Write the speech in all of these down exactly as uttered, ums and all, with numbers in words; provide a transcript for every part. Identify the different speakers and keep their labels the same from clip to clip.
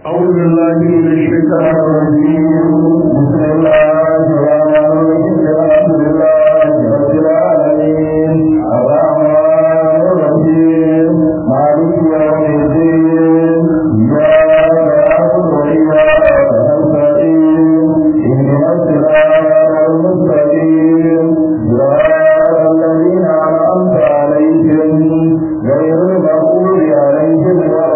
Speaker 1: أعوذ بالله من الشيطان الرجيم بسم الله الرحمن الرحيم الحمد لله رب العالمين الرحمن الرحيم مالك يوم الدين إياك نعبد وإياك نستعين اهدنا الصراط المستقيم صراط الذين أنعمت عليهم غير المغضوب عليهم ولا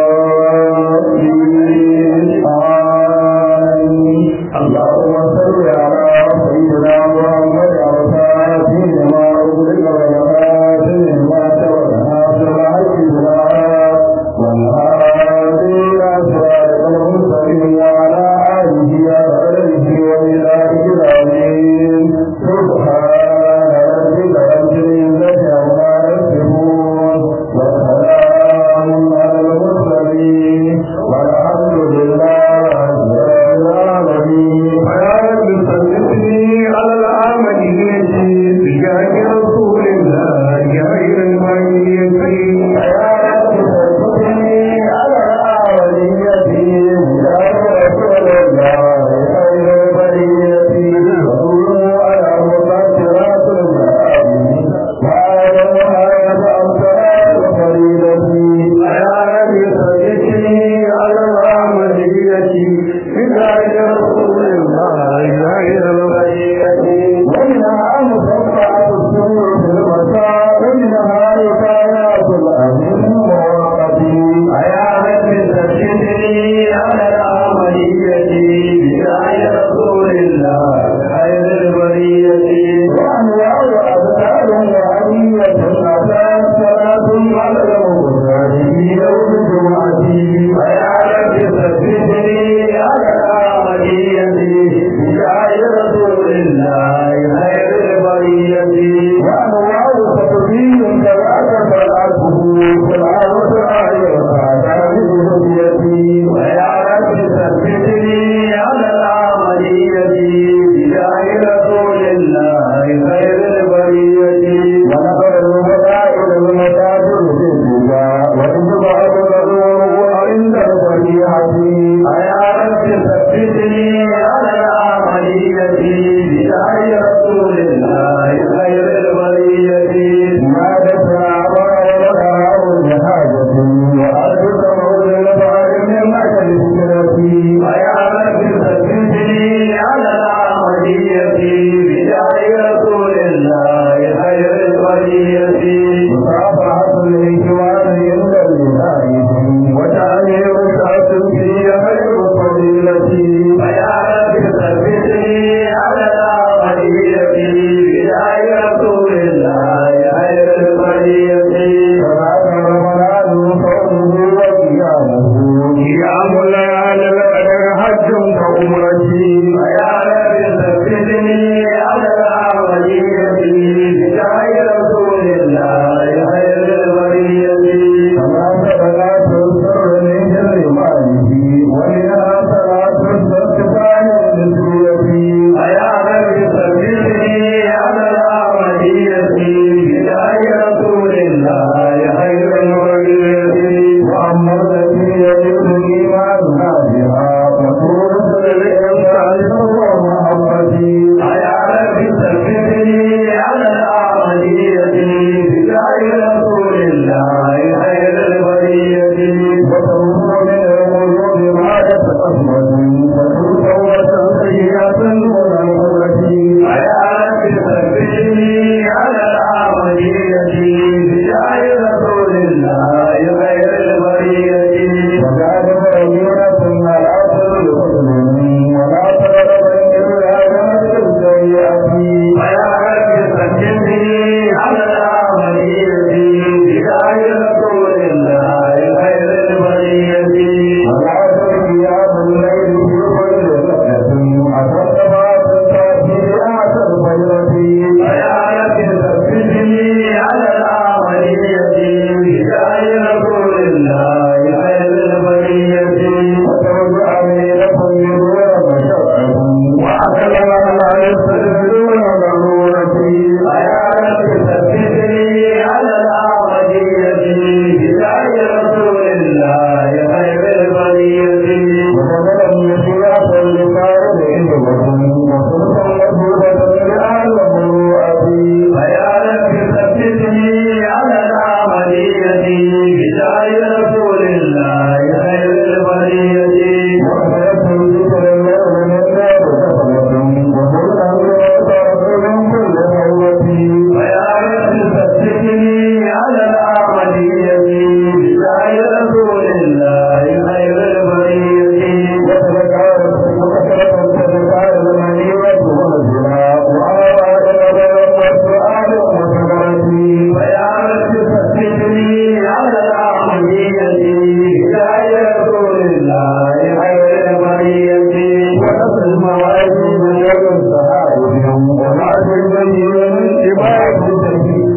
Speaker 1: اللهم صل على سيدنا محمد الفاتح لما أغلق والخاتم لما سبق ناصر الحق بالحق والهادي إلى صراطك المستقيم وعلى آله وصحبه وبارك العظيم سبحان ربك رب العزة عما يصفون وسلام على المرسلين والحمد لله على العملية بجاه رسول الله غير الميت يا رب ثبتني على العملية بجاه رسول الله غير الميت وقولوا على مقدرات الجهاد وعلمها يبعث صلاة الفريضة يا رب ثبتني على العملية بجاه رسول الله غير ومنها مصفعة السرور في المساء ومنها حكايات الأمين الموقتين يا رب ثبتني على العملية بداية رسول الله خير البرية وأنواع أبدال وعلية أتات صلاة على المغفر في يوم الجمعة يا رب ثبتني على العملية بداية رسول الله خير البرية وأنواع تطبيل كذاك صلاته في العرض آية وعلى الهدية ويا رب ثبتني على العملية بداية رسول الله خير البرية ونقل المسائل المساجد في الدنيا وإنما أبرزوا عند الفريحة يا رب ثبتني على العملية بداية رسول الله خير البرية ما دفع وراء بحاجة وأرجو مولى البحر من مكان السكرتي يا رب ثبتني على العملية بداية رسول الله خير البرية مصافحة الإخوان عند النهاية وتعليم شخص في خير الفضيلة يا رب ثبتني على العملية بداية رسول الله خير البرية فبعد رمضان صومه وقيامه قيام الليالي القدر حج كعمرتي يا رب ثبتني على العملية بداية رسول الله خير البرية كما سبقت السر من جر ماله ومنها صلاة السر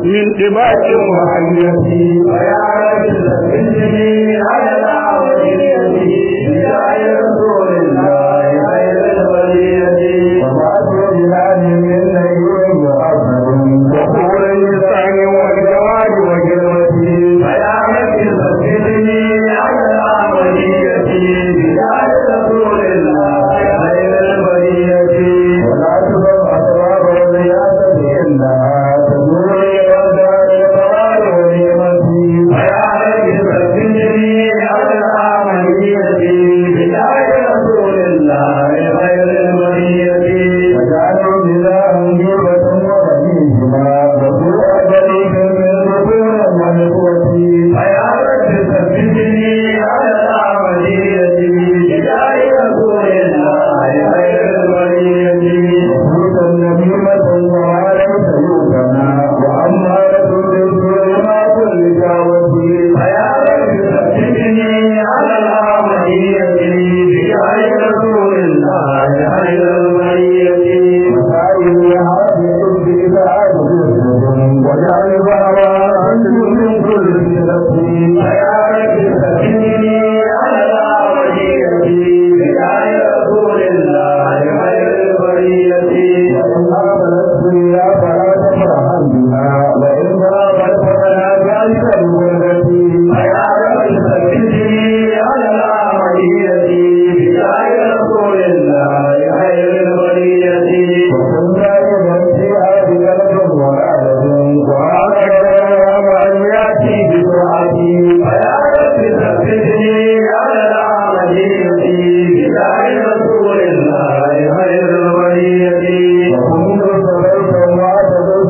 Speaker 2: من دباج وحيتي
Speaker 1: ويا رب ثبتني على العملية يا رسول الله خير البرية وبعث بلادي من نير وأبد وقول اللسان والجواد وجلوتي ويا رب ثبتني على العملية يا رسول الله خير البرية ولا تبق أسرار الرياضة إنها تدور والدار القرار ونعمتي ويا رب ثبتني على العملية يا رسول الله خير البرية وجعلوا بلا أنجوبة وبنيهما وسوء بريك من ذكور ونقوتي ويا رب ثبتني على العملية يا رسول الله خير البرية وفوت النميمة وعلى سيوفنا وأمارة بالسوء ما كل جاوتي ويا رب ثبتني على العملية يا رسول الله خير البرية وسائل هذه الحب إذا أدركهم وجعل بهوات من كل شرفي ويا رب ثبتني على العملية يا رسول الله خير البرية وإن أقبلت يا فلا تفرحا بها وإن غابت فلا ذلك بغربتي ويا رب ثبتني على العملية يا رسول الله خير البرية وكن دائما فيها بقلب وعدد وعلى أن يأتي بسرعتي ويا رب ثبتني على العملية يا رسول الله خير البرية وكن صبرت وعتدت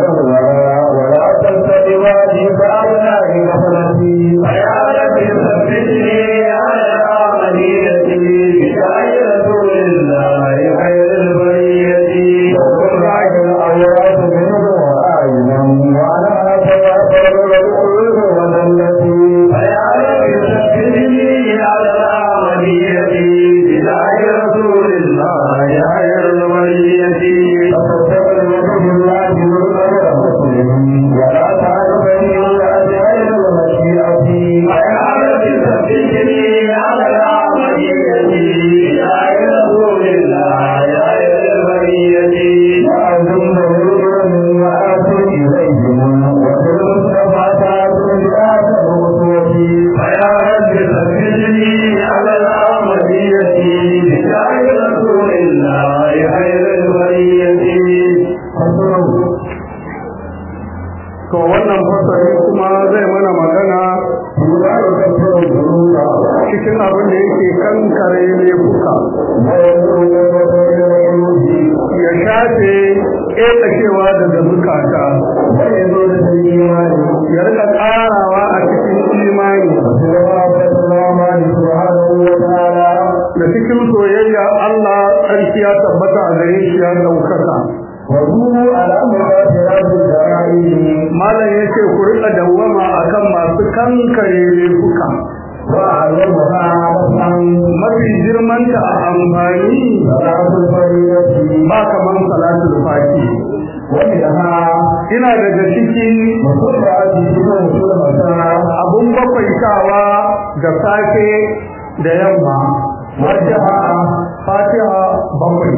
Speaker 1: بأمرها ولا تلتقي وادي فأبناء غفلتي ويا رب ثبتني على العملية يا رسول الله خير البرية وكن راجل الأوراق منه وآينا وعلى تواصل القلوب وذلتي ويا رب ثبتني على العملية يا رسول الله خير البرية فاستغفر وجه الله بالقدر مسلم ولا تعرفني إلا بغير مشيئتي ويا رب ثبتني على العملية يا رسول الله خير البرية وأعظم نورا وآتي إليهم وفي المصطفى تعبد بآخر أسوتي ويا رب ثبتني على العملية يا رسول الله خير البرية
Speaker 2: to wannan fasari kuma zai mana magana cikin abin da yake kankare laifuka ya shafe ƙetacewa daga zukata ya rika ƙarawa a cikin imani da cikin soyayya Allah tsarki ya tabbata a gare shi ya ɗaukaka malam ya ce ku rika dawwama akan masu kankare laifuka mafi girmanta a amfani ba kaman salatul fati ina daga ciki abun bakwaitawa da safe da yamma fatiha bakwai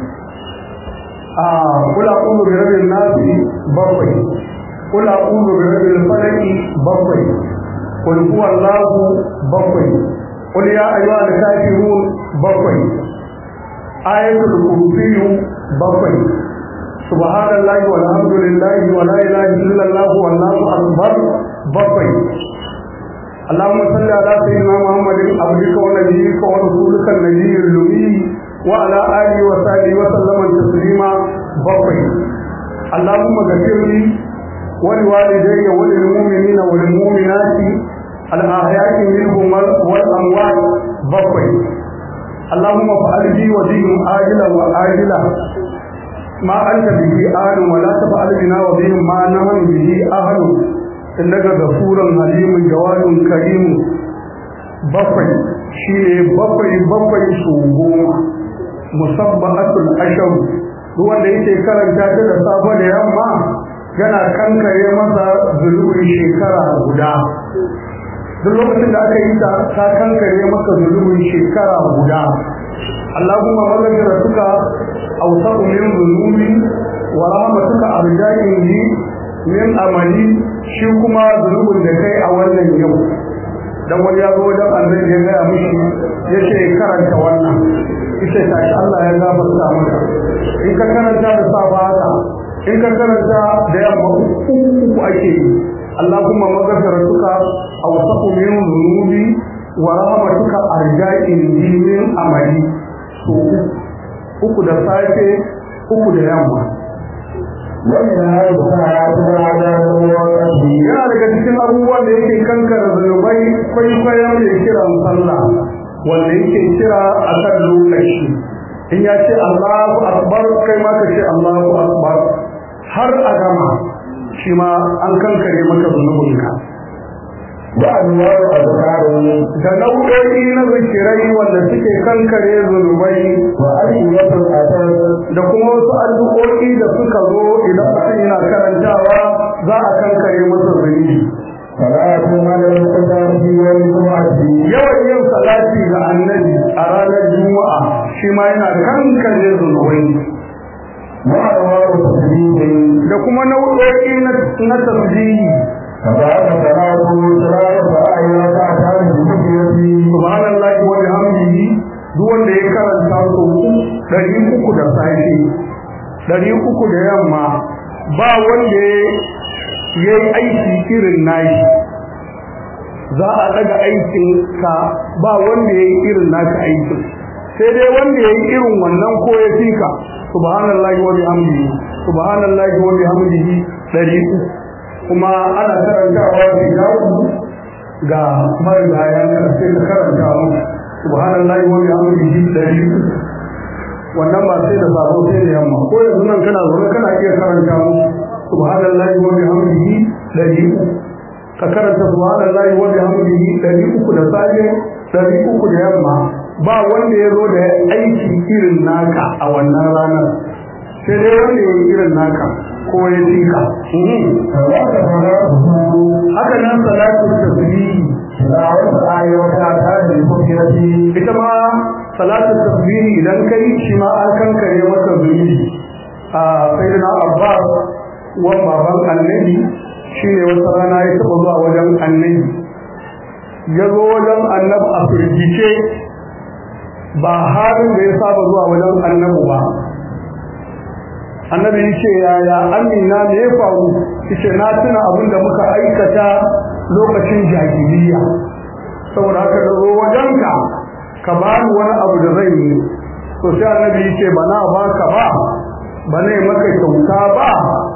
Speaker 2: a kula ƙulu bi rabin nasi bakwai kula ƙulu bi rabin falaki bakwai kul huwallahu bakwai kul ya ayyuhal kafirun bakwai ayatul kursiyu bakwai subhanallahi walhamdulillahi wa la ilaha illallah wallahu akbar bakwai اللهم صل على سيدنا محمد عبدك ونبيك ورسولك النبي الأمي وعلى آله وصحبه وسلم تسليما بقي اللهم اغفر لي ولوالدي وللمؤمنين والمؤمنات الأحياء منهم والأموات بقي اللهم افعل بي وبهم آجلا وآجلا ما أنت به آل ولا تفعل بنا وبهم ما نحن به أهل إنك غفور حليم جواد كريم بقي شيء بقي بقي سوغوما musabbahatul asham wanda yake karanta ta da safa da yamma yana kankare masa zulubin shekara guda duk lokacin da aka yi ta ta kankare maka zulubin shekara guda Allahumma maghfiratuka awsaqu min dhunubi wa rahmatuka arja'in li min amali shi kuma zulubin da kai a wannan yau dan wani ya zo wajen annabi ya ga mishi yace karanta wannan yace ta Allah ya gafarta maka in ka karanta da safa haka in ka karanta da yamma uku ake yi Allahumma maghfiratuka awsaqu min dhunubi wa rahmatuka arja'in li min amali uku da safe uku da yamma yana daga cikin abubuwan da yake kankara zunubai kwaikwayon da kiran sallah wanda yake kira a kan lokaci in ya ce Allahu akbar kai ma ka ce Allahu akbar har a gama shi ma an kankare maka zunubinka
Speaker 1: da anwar azkarin
Speaker 2: da nau'o'i na zikirai wanda suke kankare zunubai
Speaker 1: wa ayyatul adab
Speaker 2: da kuma wasu addu'o'i da suka zo idan mutum yana karantawa za a kankare masa zunubi
Speaker 1: salatu alal qadari wal jumu'ati
Speaker 2: yawan yin salati ga annabi a ranar juma'a shi ma yana kankare zunubai
Speaker 1: ma'awar tasbihi
Speaker 2: da kuma nau'o'i na na tasbihi
Speaker 1: فبعد صلاة صلاة فأيها تعتاد بمجيئتي
Speaker 2: subhanallahi wa bihamdihi duk wanda ya karanta su dari uku da safe dari uku da yamma ba wanda ya yi aiki irin nashi za a daga aikin ka ba wanda ya yi irin naka aikin sai dai wanda ya yi irin wannan ko ya fika subhanallahi wa bihamdihi subhanallahi wa bihamdihi dari uku kuma ana karantawa da ga marigayen karfe da karanta mu subhanallahi wa bihamdihi dari wannan ba sai da sabo sai da yamma ko yanzu nan kana zo kana iya karanta mu subhanallahi wa bihamdihi dari ka karanta subhanallahi wa bihamdihi dari uku da safe dari uku da yamma ba wanda ya zo da aiki irin naka a wannan ranar sai dai wanda ya yi irin naka ko ya tika haka nan salatu tasbih
Speaker 1: da wata ayyuka ta da mujiyati
Speaker 2: ita ma salatu tasbih idan kai shi ma an kankare maka zunubi a sayyidina Abbas wa baban annabi shine wata rana ya taba zuwa wajen annabi ya zo wajen annabi a firgice ba harin da ya saba zuwa wajen annabi ba annabi yace yaya amina me ya faru yace na tuna abin da muka aikata lokacin jahiliya saboda haka da zo wajenka ka bani wani abu da zai yi to sai annabi yace bana baka ba bane maka kyauta ba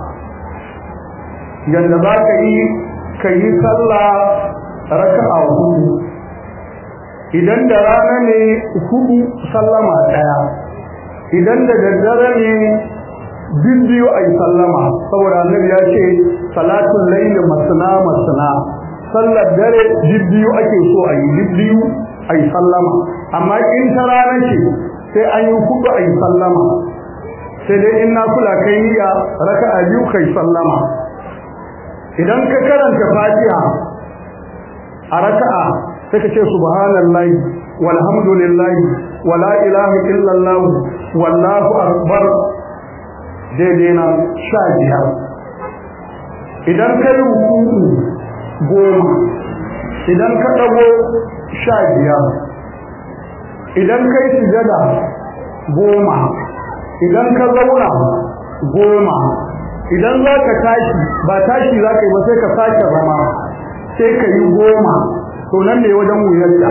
Speaker 2: yanda zaka yi kai sallah raka'a hudu idan da rana ne hudu sallama daya idan da daddare ne biyu ay sallama saboda annabi ya ce salatul layl masna masna sallar dare biyu ake so ayi biyu ay sallama amma in ta rana ce sai an yi hudu ay sallama sai dai in na kula kai niyya raka'a biyu kai sallama idan ka karanta fatiha a raka'a sai ka ce subhanallahi walhamdulillahi wala ilaha illallah wallahu akbar daidai na sha biyar idan ka yi hukuku goma idan ka ɗago sha biyar idan ka yi sujada goma idan ka zauna goma idan za ka tashi ba tashi za ka yi ba sai ka sake zama sai ka yi goma to nan ne wajen wuyarta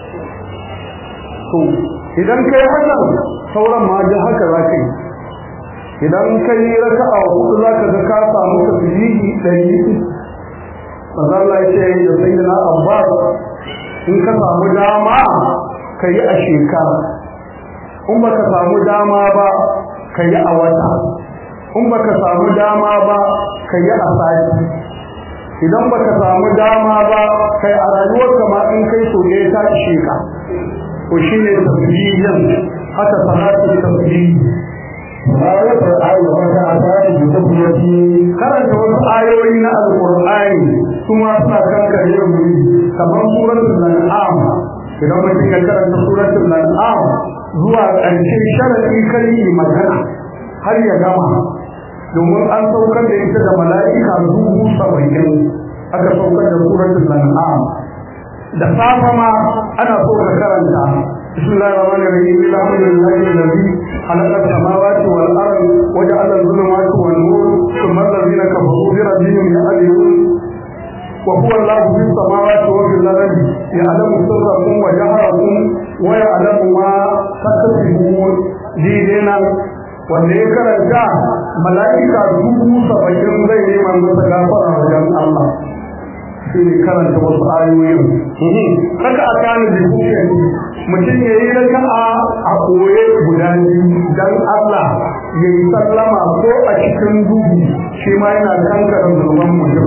Speaker 2: to idan ka yi hakan sauran ma ji haka za ka yi idan ka yi raka'a hudu za ka ga ka samu tasbihi ɗari manzo Allah ya ce da sayyidina Abbas in ka samu dama ka yi a shekara in ba ka samu dama ba ka yi a wata in ba ka samu dama ba ka yi a sati idan ba ka samu dama ba kai a rayuwarka ma in kai so ne ta ishe ka ko shine tasbihin haka salatu tasbih karanta wasu ayoyi na alƙur'ani kuma suna kankare wuri kamar suratul an'am idan mutum ya karanta suratul an'am zuwa ƙarshen sharadi kai magana har ya gama domin an saukar da ita da mala'ika dubu saba'in aka saukar da suratul an'am da safa ma ana so ka karanta bismillahir rahmanir rahim alhamdulillahi alladhi khalaqa as-samawati wal ardi wa ja'ala adh-dhulumati wan nur thumma alladhina kafaru bi rabbihim ya'dilun wa huwa allahu fis samawati wa fil ardi ya'lamu sirrakum wa jahrakum wa ya'lamu ma taksibun didina wanda ya karanta mala'ika dubu saba'in zai neman masa gafara wajen Allah shi ne karanta wasu ayoyin haka a kanin da kuke mutum ya yi raka'a a koye guda biyu don Allah ya yi sallama ko a cikin duhu shi ma yana kankara zunuban mutum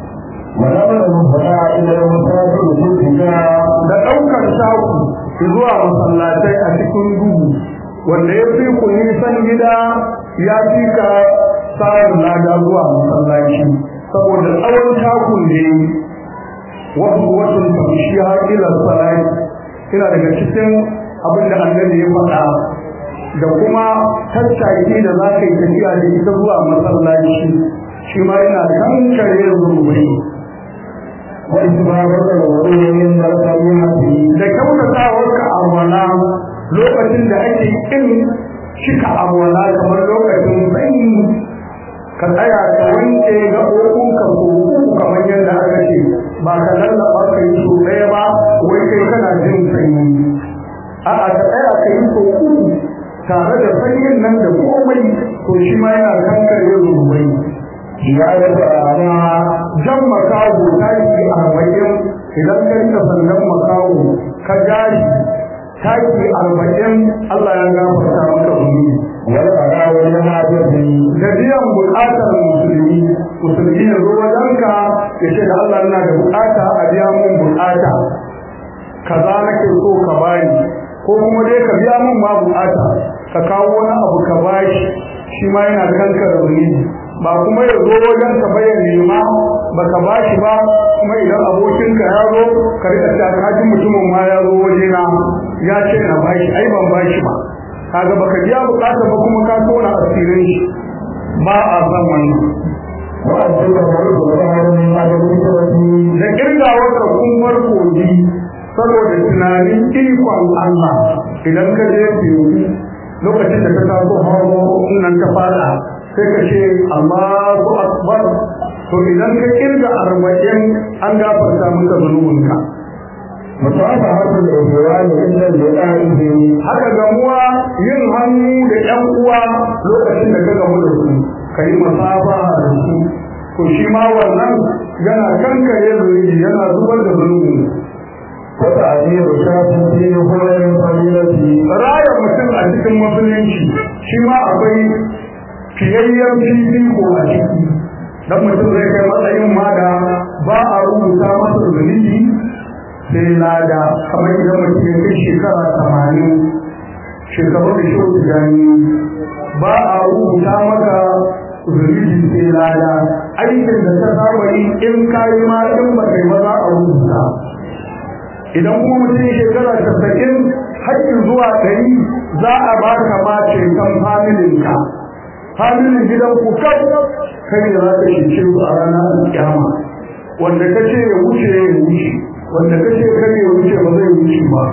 Speaker 2: da ɗaukar shaku zuwa masallatai a cikin duhu wanda ya fi ku nisan gida ya fi ka tsarin lada zuwa masallaci saboda tsawon takun ne wasu wasu tamshi har ila salai ina daga cikin abin da annabi ya faɗa da kuma tattaki da za ka yi tafiya da ita zuwa masallaci shi ma yana kankare zunubai da kyautatawarka a wana lokacin da ake kin cika amwala kamar lokacin sanyi ka tsaya ka wanke gaɓoɓinka ko kamar yadda aka ce ba ka lallaba ka yi so ɗaya ba wai kai kana jin sanyi a'a ka tsaya ka yi so uku tare da sanyin nan da komai to shi ma yana kankare zunubai ya yi ana jan makaho ta yi arba'in idan ka rika sandan makaho ka jari taki arba'in Allah ya gafarta maka zunubi wani ara wani hajjabi da biyan bukatar musulmi musulmi ya zo wajenka ya ce da Allah ina da bukata a biya mun bukata kaza nake so ka bani ko kuma dai ka biya mun ma bukata ka kawo wani abu ka bashi shi ma yana kankara zunubi ba kuma ya zo wajen ka bayan nema baka bashi ba kuma idan abokinka ya zo ka rika ta kaji mutumin ma ya zo wajena ya ce na bashi ai ban bashi ba kaga baka biya bukata ba kuma ka tona asirin shi ba a san wannan da kirgawar ka kumar kogi saboda tunanin ikon Allah idan ka je biyu lokacin da ka taso hawo nan ta fada sai ka ce Allahu akbar to idan ka kirga arba'in an gafarta maka zunubinka mutafa haka da uwa ne inda da ɗan haka gamuwa yin hannu da ƴan uwa lokacin da ka gamu da su kai masafa da su to shi ma wannan yana kankare zunubi yana zubar da zunubi wata ajiyar shafin ce horayin fadilati raya mutum a cikin musulunci shi ma akwai fiyayyen fifiko a ciki dan mutum zai kai matsayin ma da ba a rubuta masa zunubi sai lada kamar idan mutum ya kai shekara tamanin shekaru da shi gani ba a rubuta maka zunubi sai lada aikin da ta saba yi in kayi ma in ba kai ba za a rubuta idan kuma mutum shekara tasa'in haƙƙin zuwa ɗari za a ba ka ma ceton familinka familin gidan ku kai kai da za ka cece su a ranar kiyama wanda ka ce ya wuce ya wuce wanda ka ce kai ya wuce ba zai wuce ba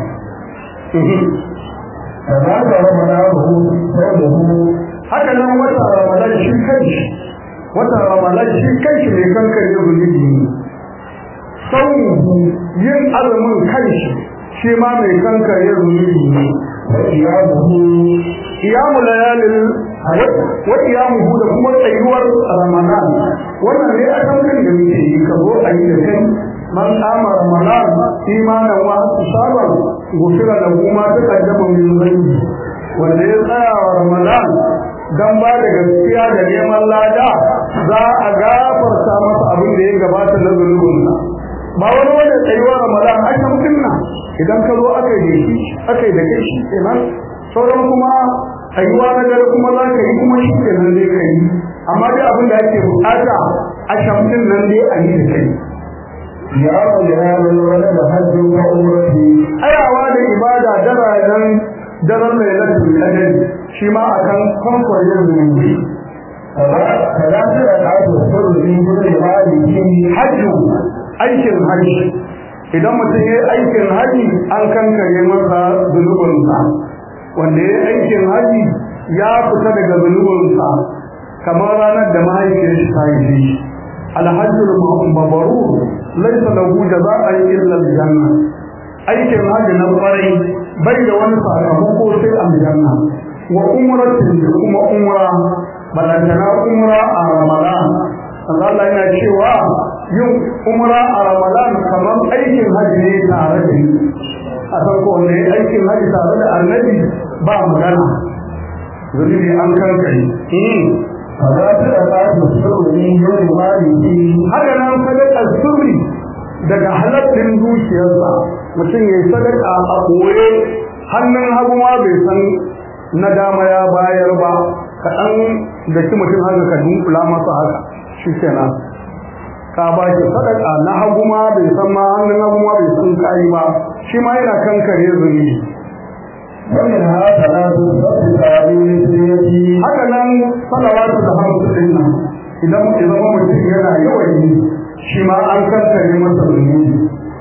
Speaker 2: haka nan wata ramadan shi kai wata ramadan shi kai shi mai kankare zunubi ne sauhu yin azumin kanshi shi ma mai kankare zunubi ne iyamu layalin wa iyamuhu da kuma tsayuwar ramadan wannan ne a kankan da muke yi ka zo a yi da kai man kama ramadan imanan wa sabar gufira da kuma ta kaddama min zangi wanda ya tsaya wa ramadan dan ba da gaskiya da neman lada za a gafarta masa abin da ya gabata na zunubinsa ba wani wanda tsayuwar ramadan a kan kunna idan ka zo aka yi shi aka yi da kai shi kenan sauran kuma tsayuwa na dare kuma za ka yi kuma shi ke nan dai ka yi amma dai abin da ake bukata a shamsin nan dai a yi da kai
Speaker 1: ya abu da ya zama wani da hajji wa umrati
Speaker 2: ayawa da ibada daren daren lailatul qadr shi ma akan kwankwarin zunubi
Speaker 1: kaza su da ƙato sirri gudun maliki
Speaker 2: hajji aikin hajji idan mutum ya yi aikin hajji an kankare masa zunubinsa wanda ya yi aikin hajji ya fita daga zunubinsa kamar ranar da mahaifiyar shi ta yi shi alhajjul mabrur laysa lahu jazaa'an illa aljanna aikin hajji na kwarai bai da wani sakamako sai aljanna wa umratun da kuma umra balantana umra a ramadan Allah yana cewa yin umra a ramadan kamar aikin hajji ne tare da ni a farko ne aikin hajji tare da annabi ba magana zunubi an kankare
Speaker 1: kaza su da ƙato sirri gudun maliki
Speaker 2: haka nan sadakar sirri daga halattun zuciyarsa mutum ya yi sadaka a koye hannun hagu ma bai san na dama ya bayar ba kaɗan da ki mutum haka ka dunkula masa haka shi kenan ka ba shi sadaka na hagu ma bai san ma hannun hagu ma bai san kayi ba shi ma yana kankare zunubi
Speaker 1: wannan haka na su sabbi tsari sirri
Speaker 2: haka nan salawatu da hamsu din nan idan idan mutum yana yawan yi shi ma an kankare masa zunubi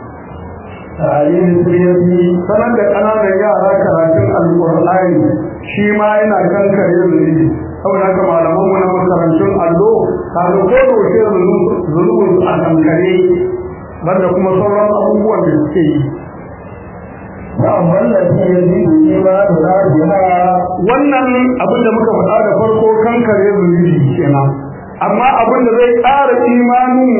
Speaker 1: ta'ayin sirri
Speaker 2: sanar da ƙananan yara karatun alƙur'ani shi ma yana kankare zunubi saboda haka malaman mu na makarantun allo ka ga ko da wace zunubin su a kankare banda kuma sauran abubuwan da suke yi
Speaker 1: na'am wallahi yazidu imanu rajiha
Speaker 2: wannan abin da muka faɗa da farko kankare zunubi kenan amma abin da zai ƙara imanin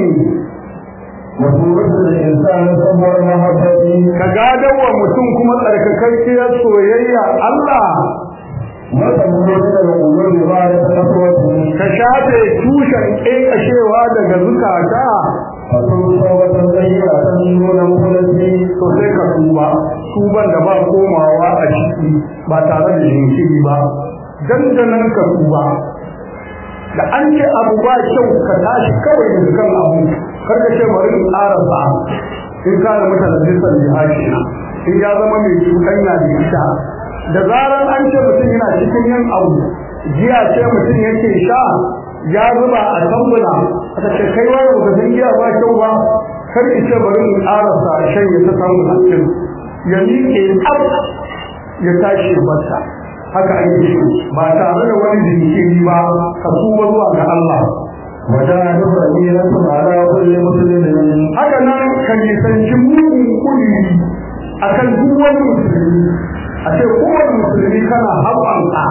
Speaker 1: wasu wasu da insani sabuwar mahabbati
Speaker 2: ka gadar wa mutum kuma tsarkakakkiyar soyayya Allah
Speaker 1: wata mutum da ƙulun ba da tasowaci
Speaker 2: ka shafe tushen ƙeƙashewa daga zukata
Speaker 1: a tsoron wata tsayyara ta nuna mutunci
Speaker 2: to sai ka tuba tuban da ba komawa a ciki ba tare da jinkiri ba dandanan ka tuba da an ce abu ba kyau ka tashi kawai daga kan abu karka ce bari in ƙarasa in kana mutane jisan jihadi in ya zama mai cuɗanya da ita da zaran an ce mutum yana cikin yin abu giya ce mutum yake sha ya zuba a tambuna aka ce kai wani baka san giya ba kyau ba kar ki ce bari in ƙarasa shan ya ta samu hankin ya miƙe tsaf ya tashi barsa haka ake shi ba tare da wani jinkiri ba ka tuba zuwa ga Allah
Speaker 1: وجاهد فضيلة على كل مسلم
Speaker 2: haka nan ka nisanci mugun kuli akan duk wani musulmi a ce kowane musulmi kana haɓanka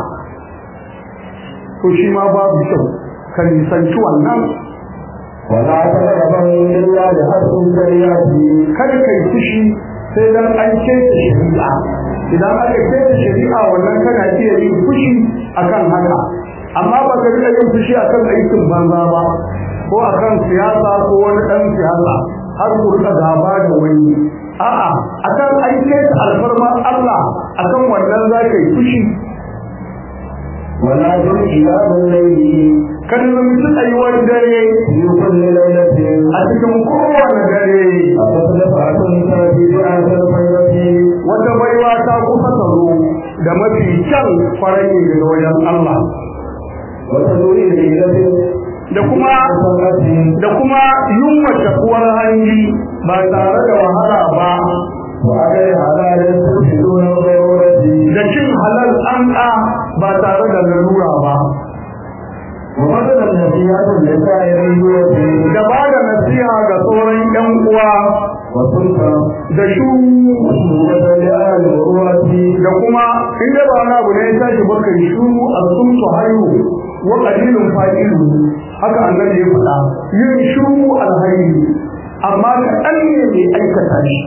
Speaker 2: to shi ma babu kyau ka nisanci wannan
Speaker 1: ولا تقربن إلا بحسب الشريعة
Speaker 2: kada ka yi fushi sai dan an keta shari'a idan aka keta shari'a wannan kana iya yin fushi akan haka amma ba ka rika yin fushi akan aikin banza ba ko akan siyasa ko wani dan siyasa har ku rika gaba da wani a'a akan aike ta alfarma Allah akan wannan zaka yi fushi
Speaker 1: ولا تقيام الليل
Speaker 2: kan mutum tsayuwar dare
Speaker 1: في كل ليلة
Speaker 2: a cikin kowane dare
Speaker 1: أتصلف أتنك في دعاء الخيرة
Speaker 2: wata baiwa ta kusa ta zo da mafi kyan farayi daga wajen Allah
Speaker 1: وتدعو إلى
Speaker 2: da kuma da kuma yunwa takuwar hanji ba tare da wahala ba
Speaker 1: وأكل حلال تفسدون الضرورة
Speaker 2: da cin halal an ɗa ba tare da lalura ba
Speaker 1: ومثل النصيحة لسائر الجوع
Speaker 2: da ba da nasiha ga sauran ƴan uwa
Speaker 1: وسلطة
Speaker 2: da shu
Speaker 1: وشهوة لأهل الغروة
Speaker 2: da kuma inda ba na abu ne ya tashi baka yi shuru a sun su haihu wa qalilun fa'ilu haka annabi ya faɗa yin shuru alhayri amma kaɗan ne mai aikata shi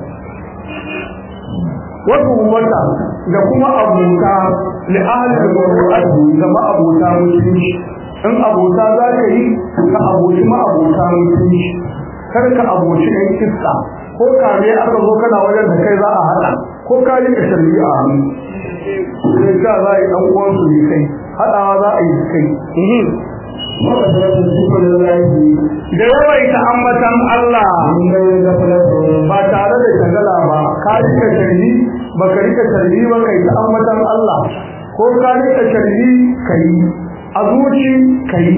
Speaker 2: wasu wata da kuma abota li ahli al-qur'ani da ma abota mutunci in abota za ka yi ka aboci ma abota mutunci kar ka aboci ɗan kissa ko kame aka zo kana wajen da kai za a haɗa ko ko ka yi ka shari'a a hannu sai ka za a yi ɗan uwansu ne kai haɗawa za a yi kai da yawaita ambatan Allah ba tare da shagala ba ka rika sharri ba ka rika sharri ba kai ta ambatan Allah ko ka rika sharri kai a zuci kai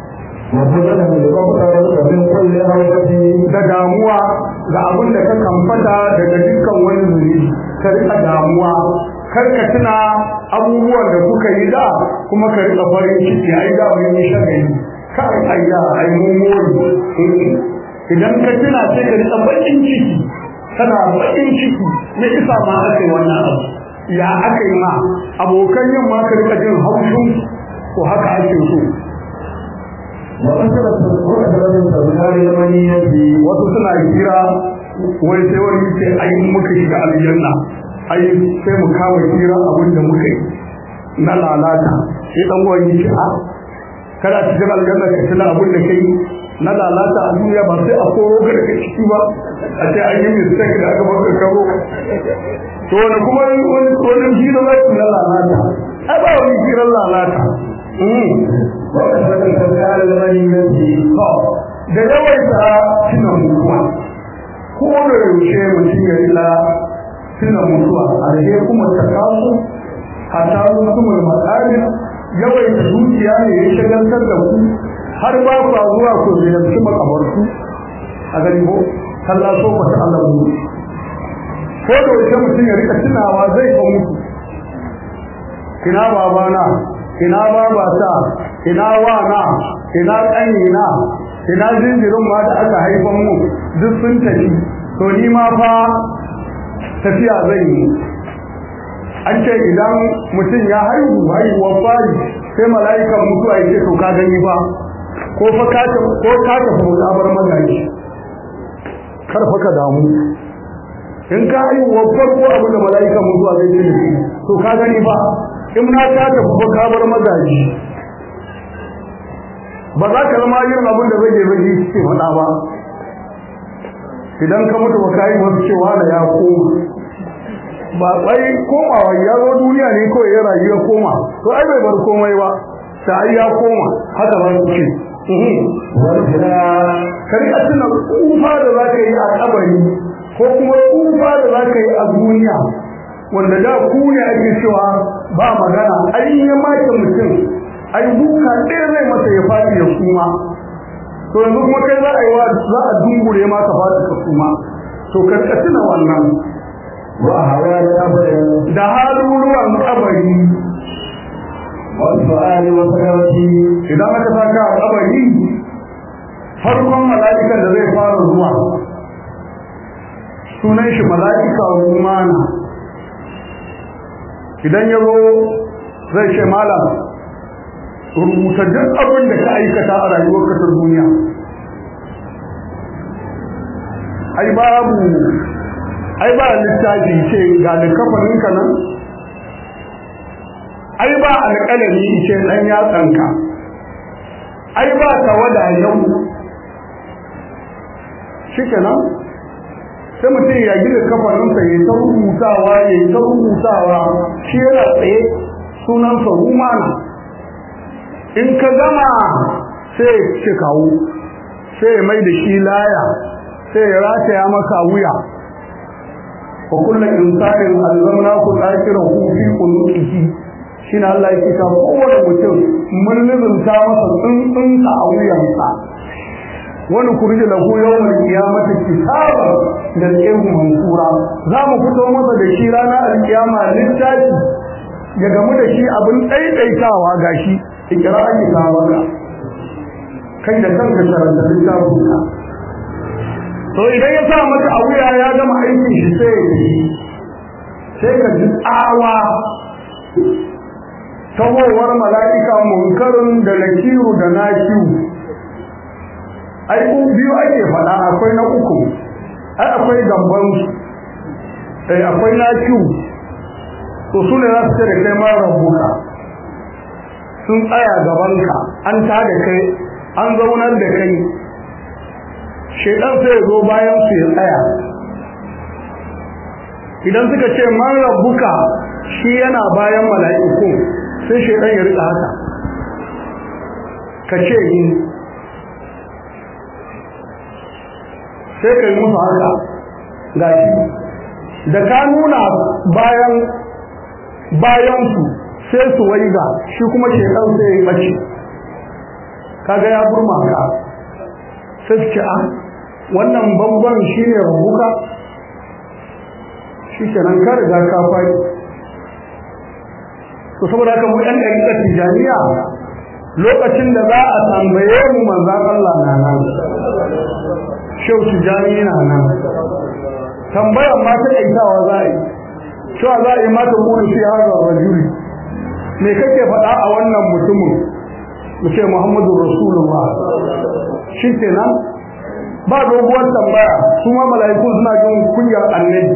Speaker 2: da damuwa ga abin da ka kamfata daga dukkan wani zuri ka rika damuwa kar ka tuna abubuwan da kuka yi da kuma ka rika farin ciki ai da wani shagali kai ai da ai mun mori idan ka tuna sai ka rika bakin ciki kana bakin ciki me isa ma aka wannan abu ya aka yi ma abokan yin ma ka rika jin haushin ko haka ake so wasu suna kira wai sai wani ce ai muka shiga aljanna ai sai mu kawo kira abin da muka yi na lalata sai dan uwan yi a kada cikin aljanna ka tuna abin da kai na lalata a duniya ba sai a koro ka daga ciki ba a ce an yi mistake da aka baka karo to wani kuma wani wani hira za ku na lalata ai ba wani hirar lalata da yawaita tuna mutuwa ko da yaushe mutum ya ila tuna mutuwa a rage kuma ta kasu a taru kuma matsari yawaita zuciya ne ya shagaltar da ku har ba ku zuwa ku ziyarci makabarku a gani ko kalla so ku ta Allah ku ko da yaushe mutum ya rika tunawa zai fa mutu ina babana ina babata ina wana ina ƙanina ina jinjirin ma da aka haifan mu duk sun tafi to ni ma fa tafiya zai yi an ce idan mutum ya haihu haihuwar fari sai mala'ikan mutuwa ya ce to ka gani ba ko fa ka ta ko ka ta fa musabar magaji kar fa ka damu in ka haihuwar farko abin da mala'ikan mutuwa zai ce to ka gani ba in na ta ta fa ka bar magaji ba za ka zama yin abin da zai zai ce faɗa ba idan ka mutu ba ka yi wasu cewa da ya koma ba bai komawa ya zo duniya ne kawai ya rayu ya koma to ai bai bar komai ba ta ai ya koma haka ba su ce kari a tuna tsufa da za ka yi a kabari ko kuma tsufa da za ka yi a duniya wanda da ku ne ake cewa ba magana ai ya mace mutum ai duka ɗaya zai masa ya faɗi ya kuma to yanzu kuma kai za a yi wa za a dungure ma ka faɗi ka kuma to ka tuna wannan
Speaker 1: wa hawa da kabarin
Speaker 2: da haruruwan kabari
Speaker 1: wasu ali wasu yawanci
Speaker 2: idan aka saka a kabari farkon mala'ikan da zai fara zuwa sunan shi mala'ika rumana idan ya zo zai ce malam rubuta duk abin da ka aikata a rayuwarka ta duniya ai babu ai ba littafi ce ga likafaninka nan ai ba alƙalami ce dan yatsanka ai ba tawada yau shikenan sai mutum ya gina kafaninsa ya ta rubutawa ya ta rubutawa shi yana tsaye sunansa rumana in ka gama sai ya kawo sai ya mai da shi laya sai ya rataya maka wuya wa kullu insanin alzamnahu akhirahu fi qulubihi shine Allah yake ta kowane mutum mun lizunta masa tsuntsunsa a wuyansa wani kurji lahu yawmal qiyamati kitaba da tsayu mansura za mu fito masa da shi ranar alkiyama littafi ya gamu da shi abin daidaitawa gashi ikra ake kawaka kai da kanka karanta littafin ka to idan ya sa maka a wuya ya gama aikin shi sai sai ka ji tsawa tawowar mala'ika munkarin da nakiru da nakiru ai biyu ake faɗa akwai na uku ai akwai gamban ai akwai nakiru to su ne za su ce da kai ma rabbuka sun tsaya gabanka an tada kai an zaunar da kai shedan sai zo bayan su ya tsaya idan suka ce man rabbuka shi yana bayan mala'iku sai shedan ya rika haka kace ni sai kai musu haka gashi da ka nuna bayan bayan su sai su waiga shi kuma shedan sai ya bace kaga ya burma ka sai ce a wannan bangon shine rabbuka shi kenan ka riga ka fadi to saboda haka mu ɗan ɗariƙar tijaniya lokacin da za a tambaye mu manzon Allah na nan shehu tijani na nan tambayar ma ta aitawa za a yi cewa za a yi mata kuri fi hazar rajuli me kake faɗa a wannan mutumin mu ce Muhammadu Rasulullah shi kenan ba doguwar tambaya su ma mala'iku suna jin kunyar annabi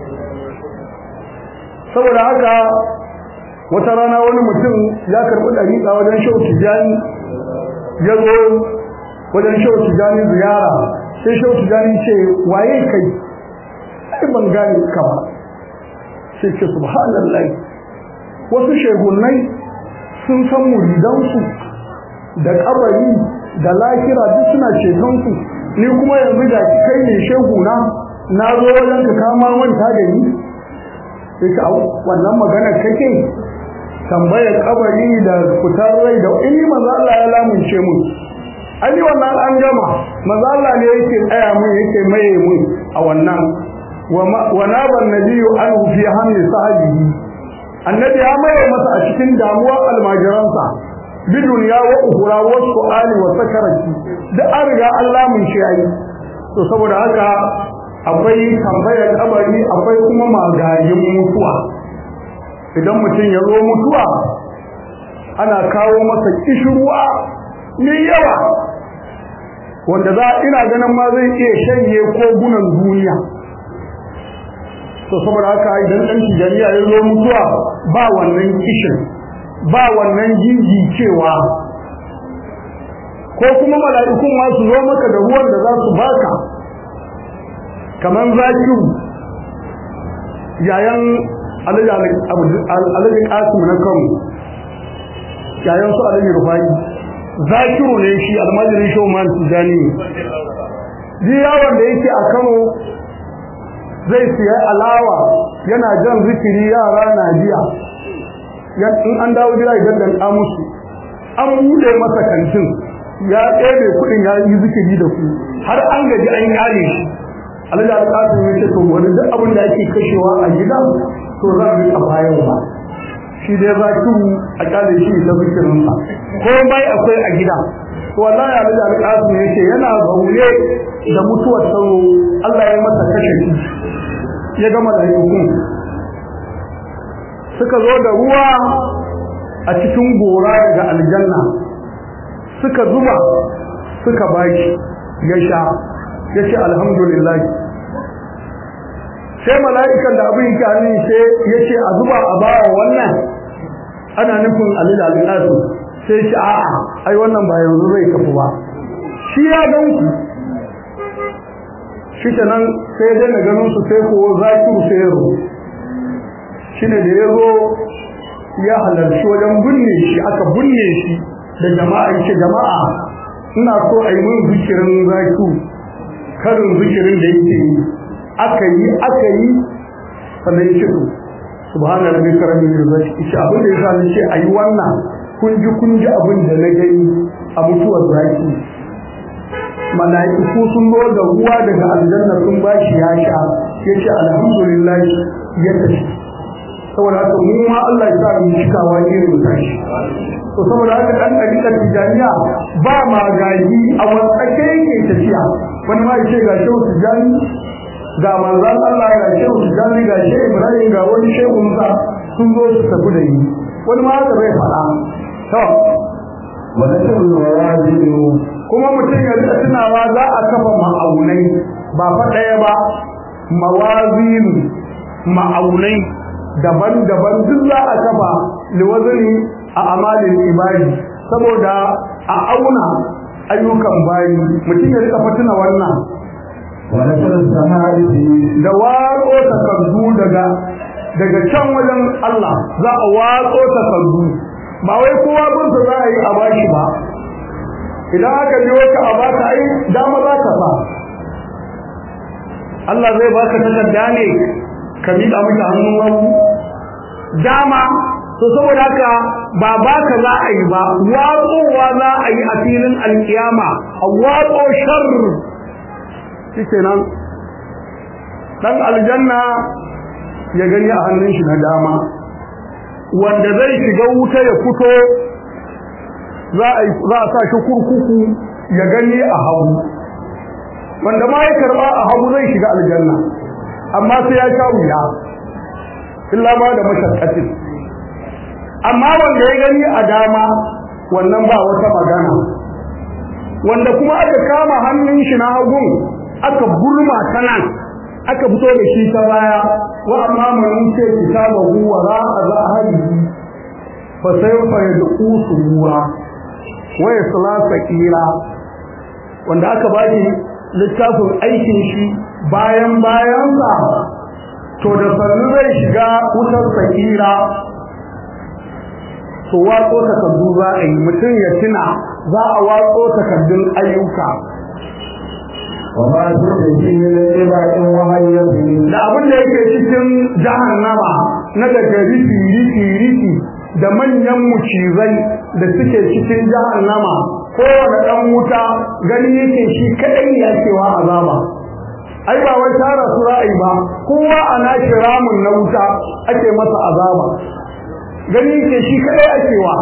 Speaker 2: saboda haka wata rana wani mutum ya karɓi ɗariƙa wajen shehu tijani ya zo wajen shehu tijani ziyara sai shehu tijani ce waye kai ai ban gane ka ba sai ce subhanallah wasu shehunai sun san muridansu da kabari da lakira duk suna cetonsu ni kuma yanzu da kai ne shehuna na zo wajen ka kama manta da ni sai ka wannan magana kake tambayar kabari da fitar rai da ini manzo Allah ya lamunce mu ai wannan an gama manzo Allah ne yake tsaya mun yake maye mun a wannan wa naban nabiyyu anhu fi hamli sahabihi annabi ya maye masa a cikin damuwar almajiransa bidunya wa ukhra wa su'ali wa sakarati da an riga Allah mun shi ai to saboda haka akwai tambayar kabari akwai kuma magayin mutuwa idan mutum ya zo mutuwa ana kawo masa kishruwa ne yawa wanda za ina ganin ma zai iya shanye kogunan duniya to saboda haka idan dan tijaniya ya zo mutuwa ba wannan kishin ba wannan jinji cewa ko kuma mala'ikun ma su zo maka da ruwan da za su baka kaman zakiru yayan alaji kasim na kano yayan su alaji rufai zakiru ne shi almajirin showman tijani ji yawon da yake a kano zai siya alawa yana jan zikiri yara na biya in an dawo gida idan dan musu an bude masa kantin ya ɗebe kuɗin ya yi zikiri da ku har an gaji an kare shi alhaji alƙasir ya ce to wani duk abin da ake kashewa a gida to za a rika bayarwa shi dai za ki a kare shi da zikirinsa ko bai akwai a gida to wallahi alhaji alƙasir ya ce yana zaune da mutuwar sauro Allah ya masa kashe shi ya gama da hukun suka zo da ruwa a cikin gora daga aljanna suka zuba suka baki ya sha ya ce alhamdulillah sai mala'ikan da abin kani sai ya ce a zuba a bawa wannan ana nufin alila alƙasu sai shi a'a ai wannan ba yanzu zai kafu ba shi ya gan ku shi kenan sai ya daina ganin su sai ko zakiru sai ya zo shi ne da ya zo ya halarci wajen binne shi aka binne shi da jama'a ce jama'a ina so a yi mun zikirin zakiru karin zikirin da yake yi aka yi aka yi sannan ya ce subhana rabbika rabbil izzati shi abin da yasa nace ayi wannan kun ji kun ji abin da na gani a mutuwar zaki malaiku sun zo da ruwa daga aljanna sun bashi ya sha yace alhamdulillah ya tafi saboda haka mu ma Allah ya sa mu cikawa irin tashi to saboda haka dan dalilan tijaniya ba magaji a wasake yake tafiya wani ma yace ga shehu tijani ga manzon Allah ga shehu tijani ga shehu Ibrahim ga wani shehu Musa sun zo su tafi da ni wani ma haka bai fada to wala shehu wajibi kuma mutum ya rika tunawa za a kafa ma'aunai ba fa daya ba mawazin ma'aunai daban-daban duk za a kafa liwazini a amalin ibadi saboda a auna ayyukan bayi mutum ya rika fatina wannan
Speaker 1: ونشر السماء
Speaker 2: da watso takardu daga daga can wajen Allah za a watso takardu ba wai kowa bin sa za a yi a bashi ba idan aka biyo ka a baka ai dama za ka sa Allah zai baka takarda ne ka miƙa mata hannun hagu dama to saboda haka ba baka za a yi ba watsowa za a yi a filin alkiyama a watso shar shikenan dan aljanna ya gani a hannun shi na dama wanda zai shiga wuta ya fito za a za a sa shi kurkuku ya gani a hagu wanda ma ya karba a hagu zai shiga aljanna amma sai ya sha wuya illa ma da mashaqqatin amma wanda ya gani a dama wannan ba wata magana wanda kuma aka kama hannun shi na hagun aka burma ta nan aka fito da shi ta baya wa amma man ce kitabahu wa ra'a zahirihi fa sayfa yadqu subura wa yasla sakira wanda aka baki littafin aikin shi bayan bayan sa to da sannu zai shiga wutar sakira to watso takardu za a yi mutum ya tuna za a watso takardun ayyuka
Speaker 1: وما تدري من عباد وهي
Speaker 2: da abin da yake cikin jahannama na daga riki riki riki da manyan mucizai da suke cikin jahannama kowane dan wuta gani yake shi kadai ya cewa azaba ai ba wai tara su ra'ayi ba kowa ana kiramun na wuta ake masa azaba gani yake shi kadai ake wa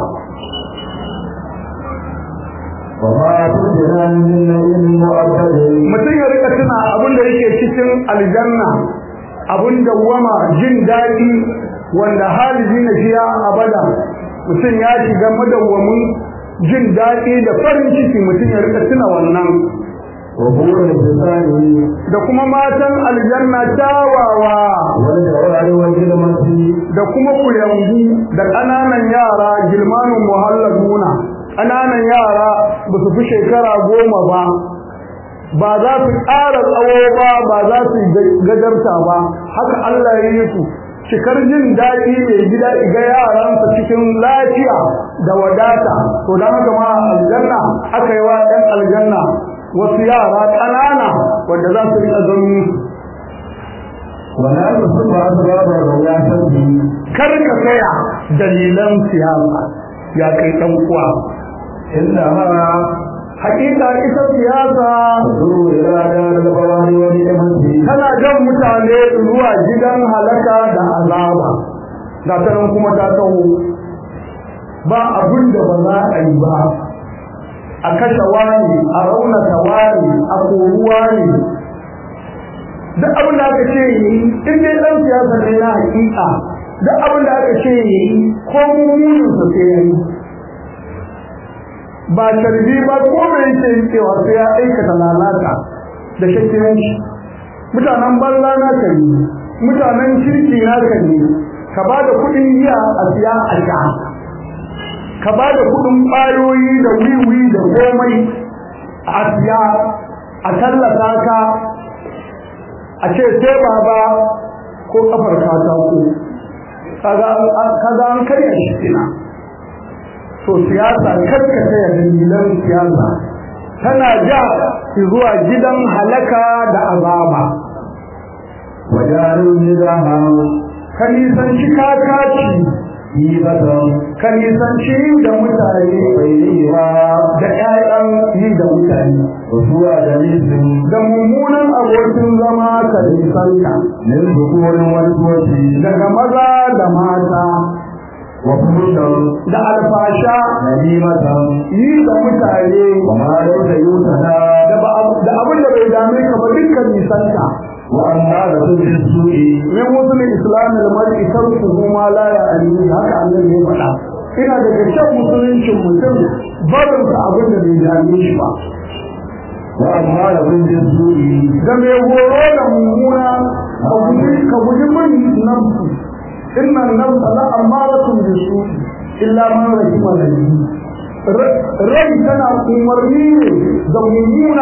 Speaker 1: وما تدري من علم مؤبد
Speaker 2: mutum ya rika tuna abin da yake cikin aljanna abin da wama jin daɗi wanda halibi na jiya abada mutum ya shiga madawwamin jin daɗi da farin ciki mutum ya rika tuna wannan
Speaker 1: وهو الإنسان
Speaker 2: da kuma matan aljanna tawawa
Speaker 1: والجوار والجلمة
Speaker 2: da kuma kuyangu da ƙananan yara gilmanun muhalladuna ƙananan yara ba su fi shekara goma ba ba za su ƙara tsawo ba ba za su gajarta ba haka Allah ya yi su cikar jin daɗi mai gida ga yaransa cikin lafiya da wadata to dan haka ma aljanna aka yi wa ɗan aljanna wasu yara ƙanana wanda za su riƙa gani
Speaker 1: ولا تصب أسباب الرياسة
Speaker 2: kar ka tsaya dalilan siyasa ya kai ɗan uwa
Speaker 1: إنها
Speaker 2: hakika ita siyasa
Speaker 1: تدعو إلى دار البوار والنعمة
Speaker 2: tana jan mutane zuwa gidan halaka da azaba ga tanan kuma ta taho ba abin da ba za a yi ba a kashe wani a raunata wani a koruwa ne duk abin da aka ce yi in dai ɗan siyasa ne na hakika duk abin da aka ce yi ko mummuninsa sai ya yi ba tarbi ba ko mai yake cewa sai ya aikata lalata da shakiyanci mutanen banza na kan yi mutanen kirki na kan yi ka ba da kuɗin giya a siya a sha ka ba da kuɗin ƙwayoyi da wiwi da komai a siya a tallata ka a ce sai baba ko kafar katako kaga an karya shi kina to siyasa karkata ya dalilan siyasa tana ja zuwa gidan halaka da azaba
Speaker 1: wajarun nizaha
Speaker 2: ka nisanci kakaci
Speaker 1: yi batan
Speaker 2: ka nisanci da mutane
Speaker 1: bayyana
Speaker 2: da ƴaƴan yi da mutane
Speaker 1: wasuwa da nisan
Speaker 2: da mummunan abokin zama ka nisanta
Speaker 1: min bukurin wani toci
Speaker 2: daga maza da mata
Speaker 1: wa fushan
Speaker 2: da alfasha
Speaker 1: nalimatan
Speaker 2: yi da mutane
Speaker 1: wa ma lauta yutana
Speaker 2: da ba- da abin da bai dame ka ba dukkan nisanta
Speaker 1: wa amma da sun su'i
Speaker 2: min musulun islamin al-mar'i tarkuhu ma la ya'ni haka annabi ya faɗa ina daga shan musuluncin mutum barin sa abin da bai dame shi ba
Speaker 1: wa amma da sun su'i
Speaker 2: da mai horo da mummuna ka guji ka guji min nafsu inna nafsa la amaratun bisu'i illa man rahima rabbi rai tana umarni ne da mummuna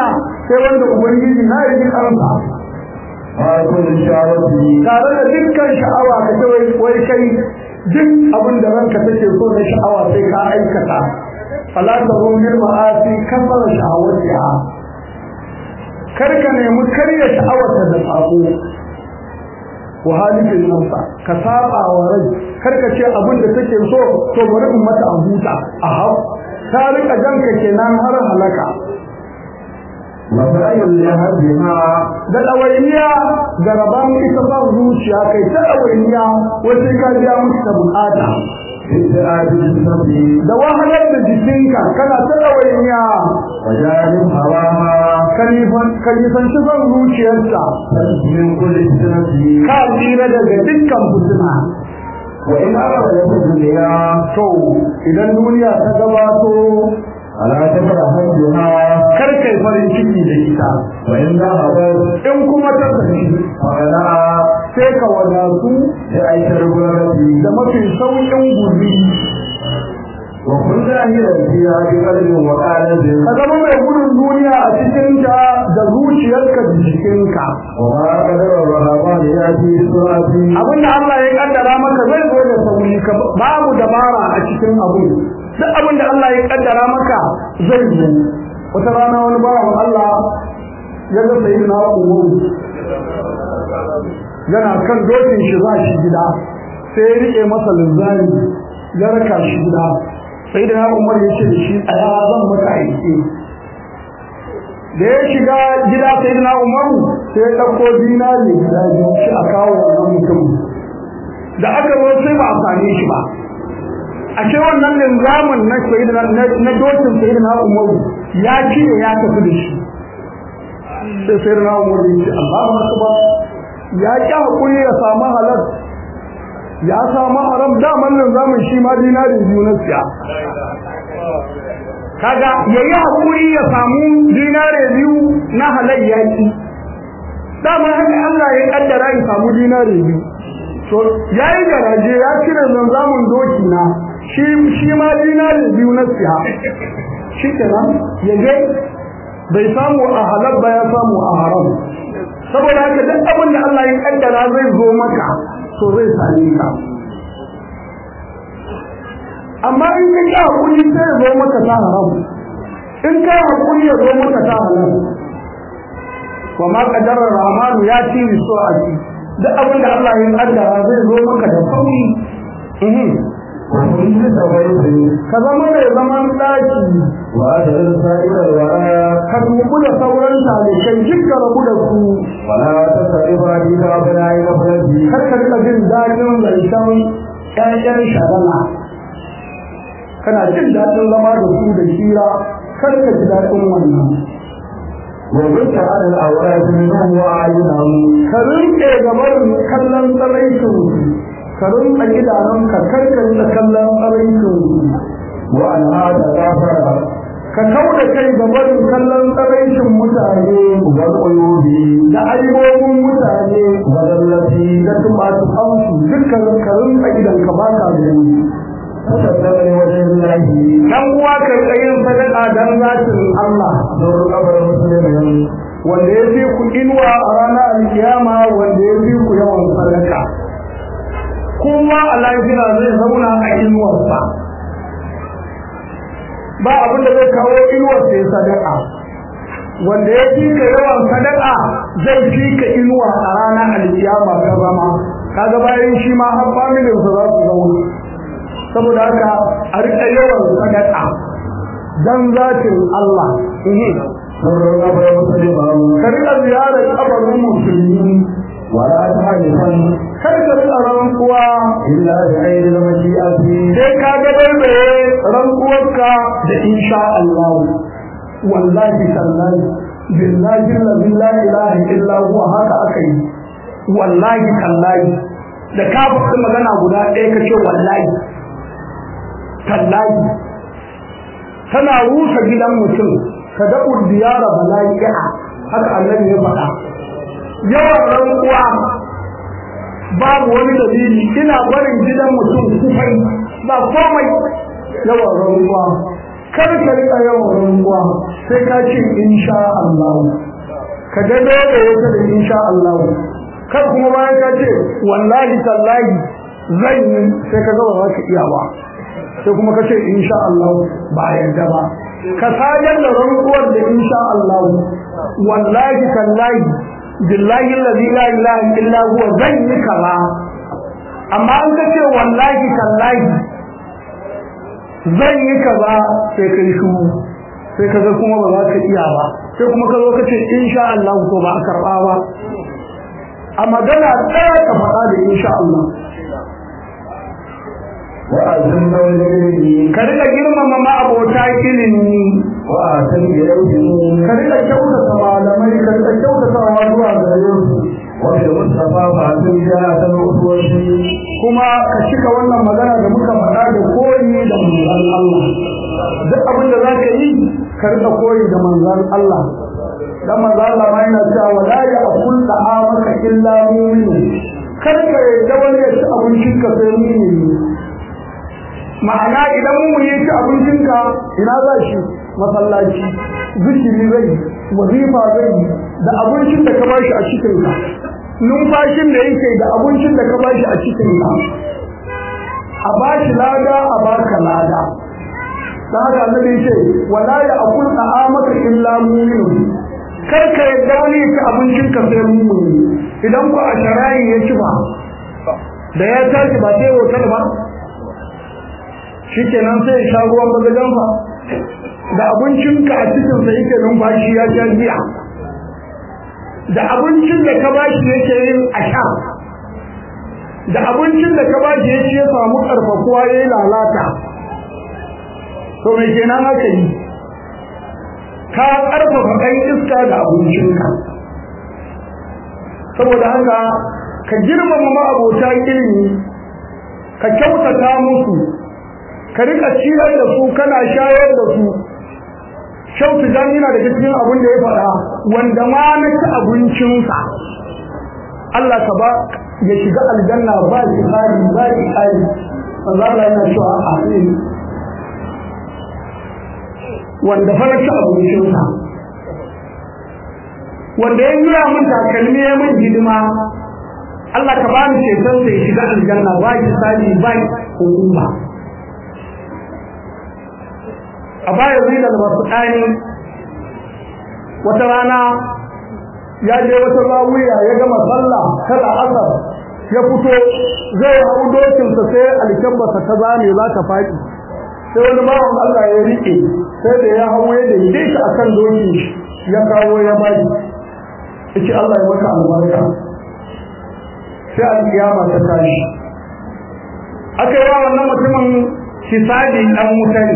Speaker 2: sai wanda ubangiji na yi kansa
Speaker 1: ma kullu shawati
Speaker 2: tare da dukkan sha'awa ka ce wai wai kai duk abin da ranka take so na sha'awa sai ka aikata fala tarumil ma'asi kasara shahawatiha kar ka nemi karya sha'awarta da sabo wa halifin nafsa ka saba wa rai kar ka ce abin da take so to bari in mata a huta aha ta rika janka kenan har halaka
Speaker 1: masayin lahadima
Speaker 2: da ɗawainiya ga rabon ita ba zuciya kai ta ɗawainiya wasu ka biya musu ta bukata da wahalar da jikinka kana ta ɗawainiya
Speaker 1: wajen hawa
Speaker 2: ka nisanci son zuciyarsa
Speaker 1: min kulli sinati
Speaker 2: ka tsira daga dukkan fitina
Speaker 1: wa in arada duniya
Speaker 2: to idan duniya ta gabato
Speaker 1: ala tabara hajjuha
Speaker 2: kar kai farin ciki da ita
Speaker 1: wa in zahabat
Speaker 2: in kuma ta tafi
Speaker 1: fa'ala
Speaker 2: sai ka wadatu
Speaker 1: da aikar gurbi
Speaker 2: da mafi sauƙin guri
Speaker 1: wa kun zahira fiha bi qalbin wa qalbin
Speaker 2: ka zama mai gudun duniya a cikinta da zuciyarka da jikinka
Speaker 1: wa ma qadara rahman yati surati
Speaker 2: abinda Allah ya kaddara maka zai zo da sauri ka babu dabara a cikin abu duk abinda Allah ya kaddara maka zai zo wata rana wani bawan Allah ya ga sayyidina Umar yana kan dokin shi za shi gida sai ya rike masa linzami ya raka shi gida sayyidina Umar ya ce shi tsaya zan maka aiki da ya shiga gida sayyidina Umar sai ya dauko dinari guda biyu shi a kawo wannan mutum da aka zo sai ba a same shi ba a ce wannan linzamin na sayyidina na dokin sayyidina Umar ya cire ya tafi da shi sai sayyidina Umar ya ce Allahu akbar ya ki hakuri ya samu halal ya samu haram daman linzamin shi ma dinari biyu na siya kaga yayi hakuri ya samu dinare biyu na halal yaki daman haka Allah ya kaddara ya samu dinare biyu to yayi garaje ya cire linzamin doki na shi shi ma dinari biyu na siya shi kenan yaje bai samu a halal ba ya samu a haram saboda haka duk abin da Allah ya kaddara zai zo maka to zai same ka amma in ka yi hakuri sai ya zo maka ta haram in ka yi hakuri ya zo maka ta halal wa ma qadara rahman ya ci su'ati duk abin da Allah ya kaddara zai zo maka da sauri ka zama mai zaman ɗaki
Speaker 1: wa da sa'ira wa
Speaker 2: ka dubu da sauran talibai jikka rabu da su
Speaker 1: wala ta sa'iba ni da bana yi na faraji
Speaker 2: kar ka rika jin daɗin zancen ƴaƴan shagala kana jin daɗin zama da su da hira kar ka ji daɗin wannan
Speaker 1: wa bisa alal awrad minhum wa ayyunhum
Speaker 2: ka rinke gabar kallon tsaraicin ka rinka idanunka kar ka rika kallon tsaraicin
Speaker 1: wa an hada gafara
Speaker 2: ka kauda kai gabar kallon tsaraicin mutane
Speaker 1: wal uyubi
Speaker 2: da aibobin mutane
Speaker 1: wa dallati
Speaker 2: da tumatu kansu dukkan ka rinka idan ka baka gani
Speaker 1: tasaddaqani wa lillahi
Speaker 2: dan uwa ka rika yin sadaka dan zatin Allah
Speaker 1: nur qabr muslimin
Speaker 2: wanda ya fi ku inuwa a ranar alkiyama wanda ya fi ku yawan sadaka kuma a lafiya zai zauna a inuwarsa ba abin da zai kawo inuwar sai sadaka wanda ya fi ka yawan sadaka zai fi ka inuwa a ranar alkiyama ka zama kaga bayan shi ma har familin su za su zauna saboda haka a rika yawan sadaka dan zatin Allah
Speaker 1: nur qabr muslimin
Speaker 2: ka rika ziyarar kabarin musulmi
Speaker 1: wala ta'rifan
Speaker 2: kar ka rika rantsuwa
Speaker 1: illa bi aidil mashi'ati
Speaker 2: sai ka ga bai rantsuwarka da insha Allah wallahi tallahi billahi la ilaha illa huwa haka akai wallahi tallahi da ka faɗi magana guda ɗaya ka ce wallahi tallahi tana rusa gidan mutum ka da diyara bala'i'a haka annabi ya faɗa yawan rantsuwa babu wani dalili ina barin gidan mutum kufai ba komai yawan rantsuwa kar ka rika yawan rantsuwa sai ka ce insha Allah ka ga dole wata da insha Allah kar kuma bayan ka ce wallahi tallahi zan yi sai ka ga ba za ka iya ba sai kuma ka ce insha Allah ba yarda ba ka sadar da rantsuwar da insha Allah wallahi tallahi billahi allazi la ilaha illa huwa zan yi kaza amma an ka ce wallahi tallahi zan yi kaza sai kai shuru sai ka ga kuma ba za ka iya ba sai kuma ka zo ka ce insha Allah ko ba a karba ba a magana ɗaya ka faɗa da insha Allah
Speaker 1: وأذن الذين
Speaker 2: ka rika girmama ma'abota ilimi
Speaker 1: وأتم إليهم
Speaker 2: ka rika kyautata malamai ka rika kyautata wa zuwa gare su
Speaker 1: وفي المصطفى فأتم جاءة الأسوة
Speaker 2: kuma ka cika wannan magana da muka faɗa da koyi da manzon Allah duk abin da za ka yi ka rika koyi da manzon Allah dan manzon Allah ma yana cewa wala ya akul ta'amaka illa mu'min kar ka yarda wani ya ci abincin ka sai mu'mini ma'ana idan mu yi ci abincinka ina za shi masallaci zikiri zai wazifa zai da abincin da ka bashi a cikin ka numfashin da yake da abincin da ka bashi a cikin ka a bashi lada a baka lada dan haka annabi ce wala ya akul ta'amaka illa mu'min kar ka yadda wani ya ci abincinka sai mu'min idan ku a sharayi ya ci ba da ya tashi ba sai hotel ba shikenan sai ya sha ruwan bagajen fa da abincinka a cikin sa yake numfashi ya sha giya da abincin da ka bashi yake yin asha da abincin da ka bashi yake ya samu karfafuwa yayin lalata to me kenan aka yi ka karfafa ɗan iska da abincinka saboda haka ka girmama ma'abota ilimi ka kyautata musu ka rika ciyar da su kana shayar da su shautu dan yana da cikin abin da ya faɗa wanda ma na ci abincinsa Allah ka ba ya shiga aljanna ba shi hali ba shi hali Allah yana cewa amin wanda fa na ci abincinsa wanda ya jira mun takalmi ya mun hidima Allah ka ba ni ceton sa ya shiga aljanna ba shi hali ba hukuma a baya zai da masu ɗani wata rana ya je wata zawiya ya gama sallah kada asar ya fito zai hau dokinsa sai alkyabbarsa ta zame za ta faɗi sai wani bawan Allah ya riƙe sai da ya hau ya daidai shi akan dokin ya kawo ya bari yace Allah ya maka albarka sai alkiyama ta tashi aka yi wa wannan mutumin hisabi dan mutane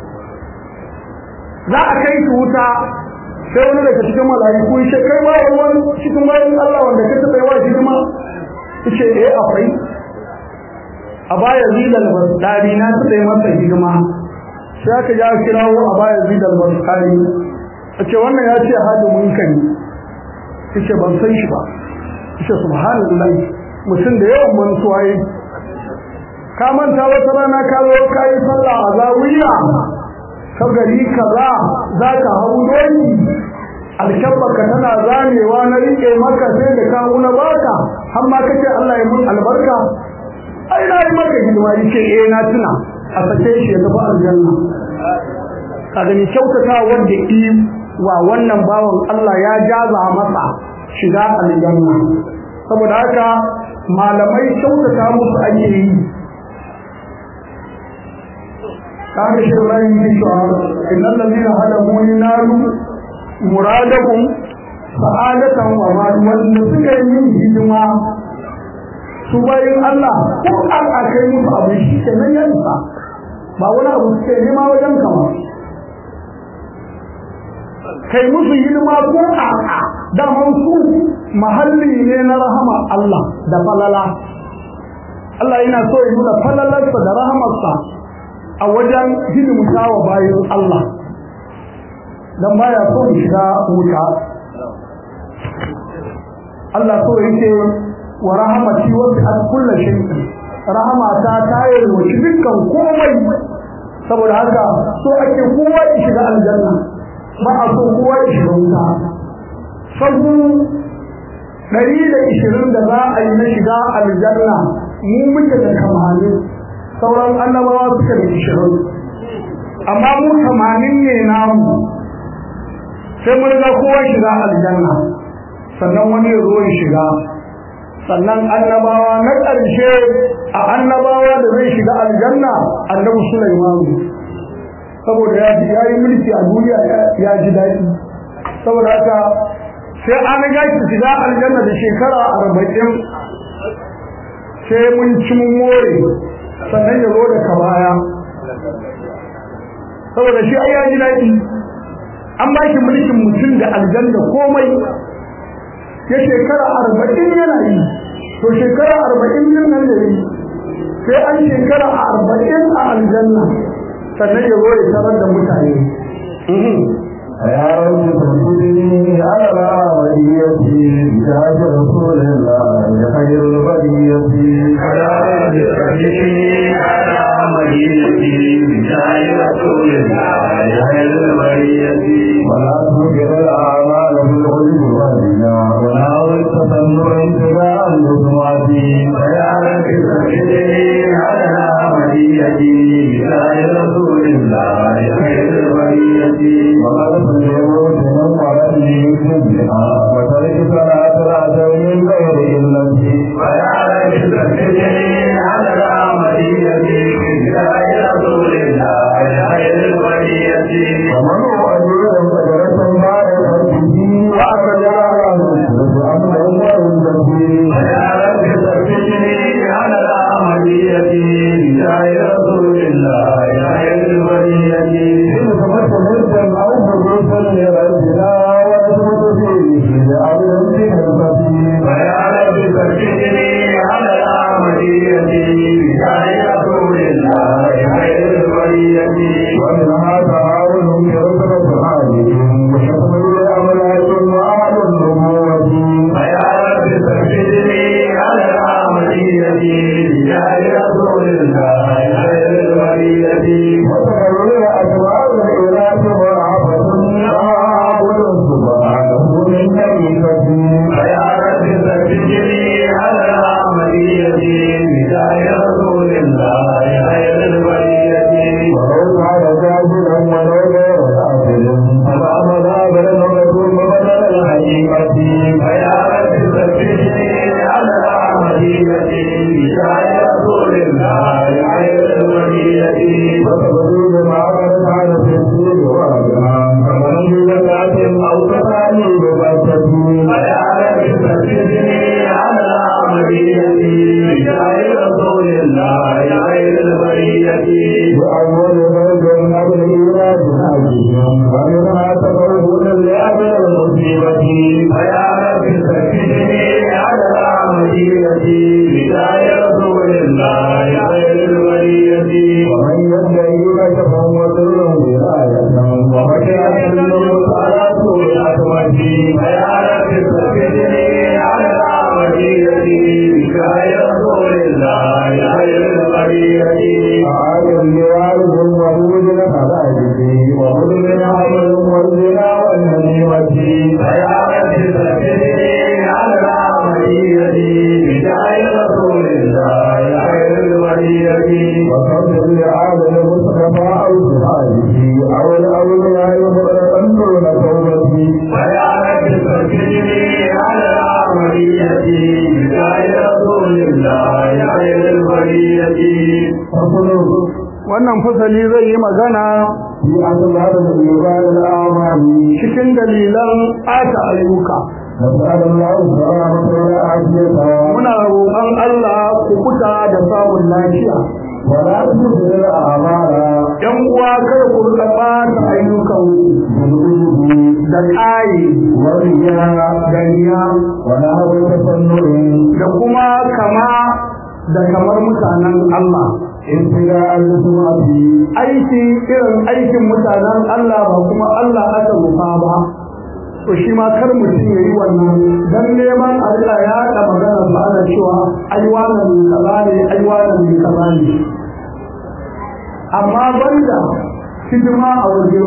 Speaker 2: za a kai shi wuta sai wani daga cikin mala'iku ya ce kai ba wani cikin bayan Allah wanda ka taɓa yawa hidima yace eh akwai a baya zidal basdari na taɓa yi masa hidima sai aka ja kirawo a baya zidal basdari yace wannan ya ce hadimin ka ne yace ban san shi ba yace subhanallahi mutum da yawan mantuwa yi ka manta wata rana ka zo ka yi sallah a zawiya ka gari kaza za ka hau doki alkabbarka tana zamewa na rike maka sai da kawo na baka har ma kace Allah ya mun albarka ai na yi maka hidima yace eh na tuna a sake shi ya tafi aljanna kaga ni kyautata wanda yi wa wannan bawon Allah ya jaza masa shiga aljanna saboda haka malamai kyautata musu ake yi كان شرعين بشعر إن الذين هدموا ينالوا مرادهم سعادة ومال والنسك من هدما سبحان الله قرآن أكيم أبشي كمن ينفع ما ولا أبشي لما وجمكما kai musu hidima ko a'a da su mahalli ne na rahama Allah da falala Allah yana so ya nuna falalarsa da rahamarsa a wajen hidimta wa bayan Allah dan baya so shiga wuta Allah so yake wa rahmati wasi'at kulli shay'in rahmata ta yi wa dukkan komai saboda haka so ake kowa ya shiga aljanna ba a so kowa ya shiga wuta sabu ɗari da ishirin da za a yi na shiga aljanna mu muke da tamanin sauran annabawa suka da ishirin amma mu tamanin ne namu sai mun ga kowa shiga aljanna sannan wani ya zo ya shiga sannan annabawa na ƙarshe a annabawa da zai shiga aljanna annabi Sulaiman saboda ya ji yayi mulki a duniya ya ji daɗi saboda haka sai an ga shi shiga aljanna da shekara arba'in sai mun ci mun more sannan ya zo da kabaya saboda shi ai ya ji daɗi an ba shi mulkin mutum da aljanna komai ya shekara arba'in yana yi to shekara arba'in din nan da yi sai an shekara arba'in a aljanna sannan ya zo ya tarar da mutane
Speaker 1: يا رب تنصرني على وليتي بتاج رسول الله خير البرية
Speaker 3: يا رب تنصرني على وليتي بتاج رسول الله خير البرية
Speaker 1: ولا تنكر الأعمال بالغلب والغنى ولا التصنع ابتداء الخطوات
Speaker 3: يا رب تنصرني على وليتي بتاج رسول الله خير البرية
Speaker 1: وقد يموت من ولده يكذبها وترك صلاة العشر من غير إلته
Speaker 3: ويا رب تنصرني على العملية بجاه رسول الله خير البرية
Speaker 1: ومن هو أجر شجرة بعد خلقه وأخرج عنه أمر وإلته
Speaker 3: ويا رب تنصرني على العملية بجاه رسول الله خير البرية
Speaker 1: إن تمثل أو حدوثا لربنا ونثبت فيه لأمر بكلمته
Speaker 3: ويا رب تنصرني على العملية بجاه رسول الله خير البرية
Speaker 1: ومنها تعاون برتبة حالهم وشكر الأملاك وأهل النبوة
Speaker 3: ويا رب تنصرني على العملية بجاه رسول الله خير البرية
Speaker 1: وتغير الأسماء الإله مرعبة تعاون سبحانه من كيفته
Speaker 3: ويا رب تنصرني على العملية بجاه رسول الله خير البرية
Speaker 1: ولو كان جاهلا ولو غير عاقل فبعضنا بلغة وبدل الحقيقة
Speaker 3: ويا رب تنصرني على العملية بجاه رسول الله خير البرية
Speaker 1: وتبدو ما قد كان في الدين واجها فمن بذات أو كفاني بفتة
Speaker 3: ويا رب تنصرني على العملية بجاه رسول الله خير البرية
Speaker 1: وأول فرد قبل إيراد حاجهم ومنها تفرد لأمر المصيبة
Speaker 3: ويا رب تنصرني على العملية بجاه رسول الله خير البرية
Speaker 1: ومن يدعي لك فهو سر ولاية ومكان الموت على سوء الأكمة
Speaker 3: ويا رب تنصرني على العملية بجاه رسول الله خير البرية
Speaker 1: عالم لوالد وهود الخلائق ومدمن عمل والزنا والنميمة
Speaker 3: ويا رب تنصرني على العملية بجاه رسول الله خير البرية
Speaker 1: وصبر لعالم المصطفى أو صحابه أو الأولياء مغرقا دون توبته
Speaker 3: ويا رب تنصرني على العملية بجاه رسول الله خير البرية
Speaker 1: فصلوا
Speaker 2: wannan fasali zai yi magana
Speaker 1: في أسباب الإيمان الأعمال
Speaker 2: cikin dalilan ata ayyuka
Speaker 1: نسأل الله سبحانه وتعالى
Speaker 2: muna roƙon Allah ku kuta da samun lafiya
Speaker 1: ولا تبذل الأعمال
Speaker 2: yan uwa kada ku rika ɓata ayyukan
Speaker 1: بالعجب
Speaker 2: da ƙayi
Speaker 1: والرياء
Speaker 2: da riya
Speaker 1: ونحو التصنع
Speaker 2: da kuma kama da kamar mutanen Allah
Speaker 1: ابتداء السمعة
Speaker 2: aiki irin aikin mutanen Allah ba kuma Allah aka rufa ba to shi ma kar mutum yayi wannan dan neman Allah ya da magana ba ana cewa ai wannan kaza ne ai wannan kaza ne amma banda hidima a wajen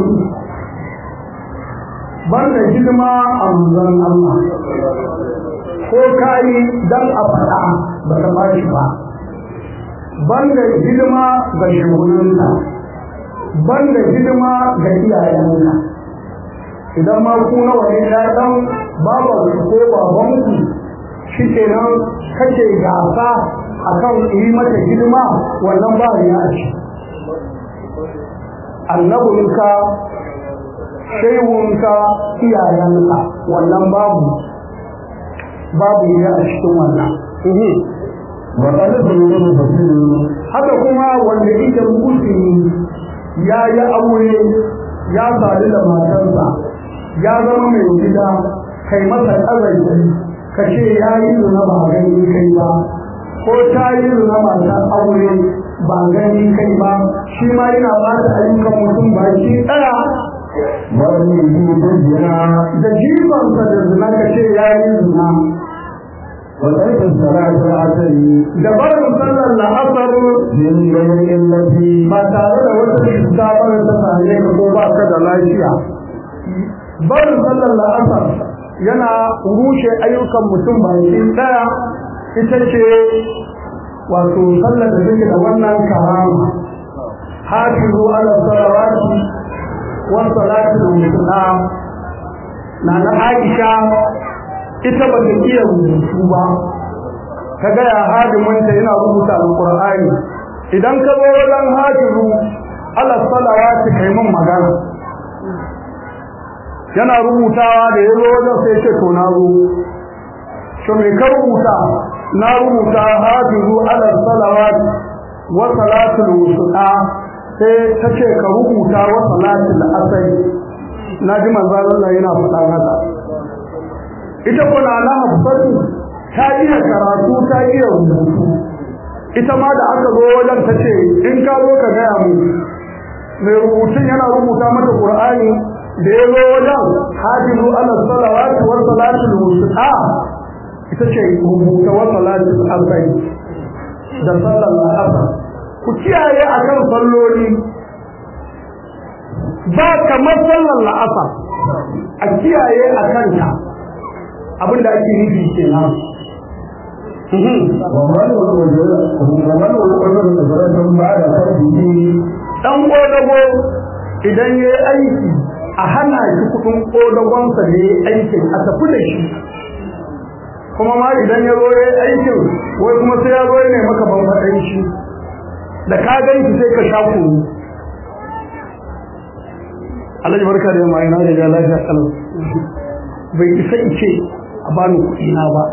Speaker 2: banda hidima a manzon Allah ko kai dan a faɗa ba ta bashi ba banda hidima ga shugabanka banda hidima ga iyayenka idan ma ku nawa ne ya dan babu ko babanku shikenan kake gasa akan yi mata hidima wannan ba ya ci annabunka shehunka iyayenka wannan babu babu ya a cikin wannan haka kuma wanda yake musulmi ya yi aure ya sadu da matarsa ya zama mai gida kai masa ƙazanci ka ce ya yi zuna ba gani kai ba ko ta yi zuna matar aure ba gani kai ba shi ma yana ba ta ayyukan mutum ba shi ɗaya da jifansa da zina ka ce ya yi zina
Speaker 1: وترك الصلاة العصر
Speaker 2: دبر صلى العصر
Speaker 1: من غير التي
Speaker 2: ما تعالى وتر الصلاة تسالك ko ba ka da lafiya bar صلى العصر yana rushe ayyukan mutum baki daya ita ce wato sallar da take da wannan karama hafizu ala salawati wa salatul wusta na na Aisha ita ba ta iya rubutu ba ka ga ya hadiminta yana rubuta alqur'ani idan ka zo wajen hafizu ala salawati kai mun magana yana rubutawa da yazo wajen sai ce to na zo to me ka rubuta na rubuta hafizu ala salawati wa salatul wusta sai tace ka rubuta wa salatul asr naji manzo Allah yana faɗa haka ita kuna na hafsatu ta iya karatu ta iya rubutu ita ma da aka zo wajen ta ce in ka zo ka gaya mu mai rubutun yana rubuta mata qur'ani da ya zo wajen hafizu ala salawati wa salatul wusta ita ce rubuta wa salatul asr da sallar asr ku kiyaye akan salloli ba kamar sallar asr a kiyaye akan ta abinda ake nufi kenan
Speaker 1: ومن ومن وقدر نظرة بعد فرده
Speaker 2: dan kodago idan yayi aiki a hana shi kudin kodagon sa ne aikin a tafi da shi kuma ma idan ya zo yayi aikin wai kuma sai ya zo ne maka bambadan shi da ka ganki sai ka sha ku Allah ya barka da mai na da lafiya kalau bai isa ce a bani kuɗi na ba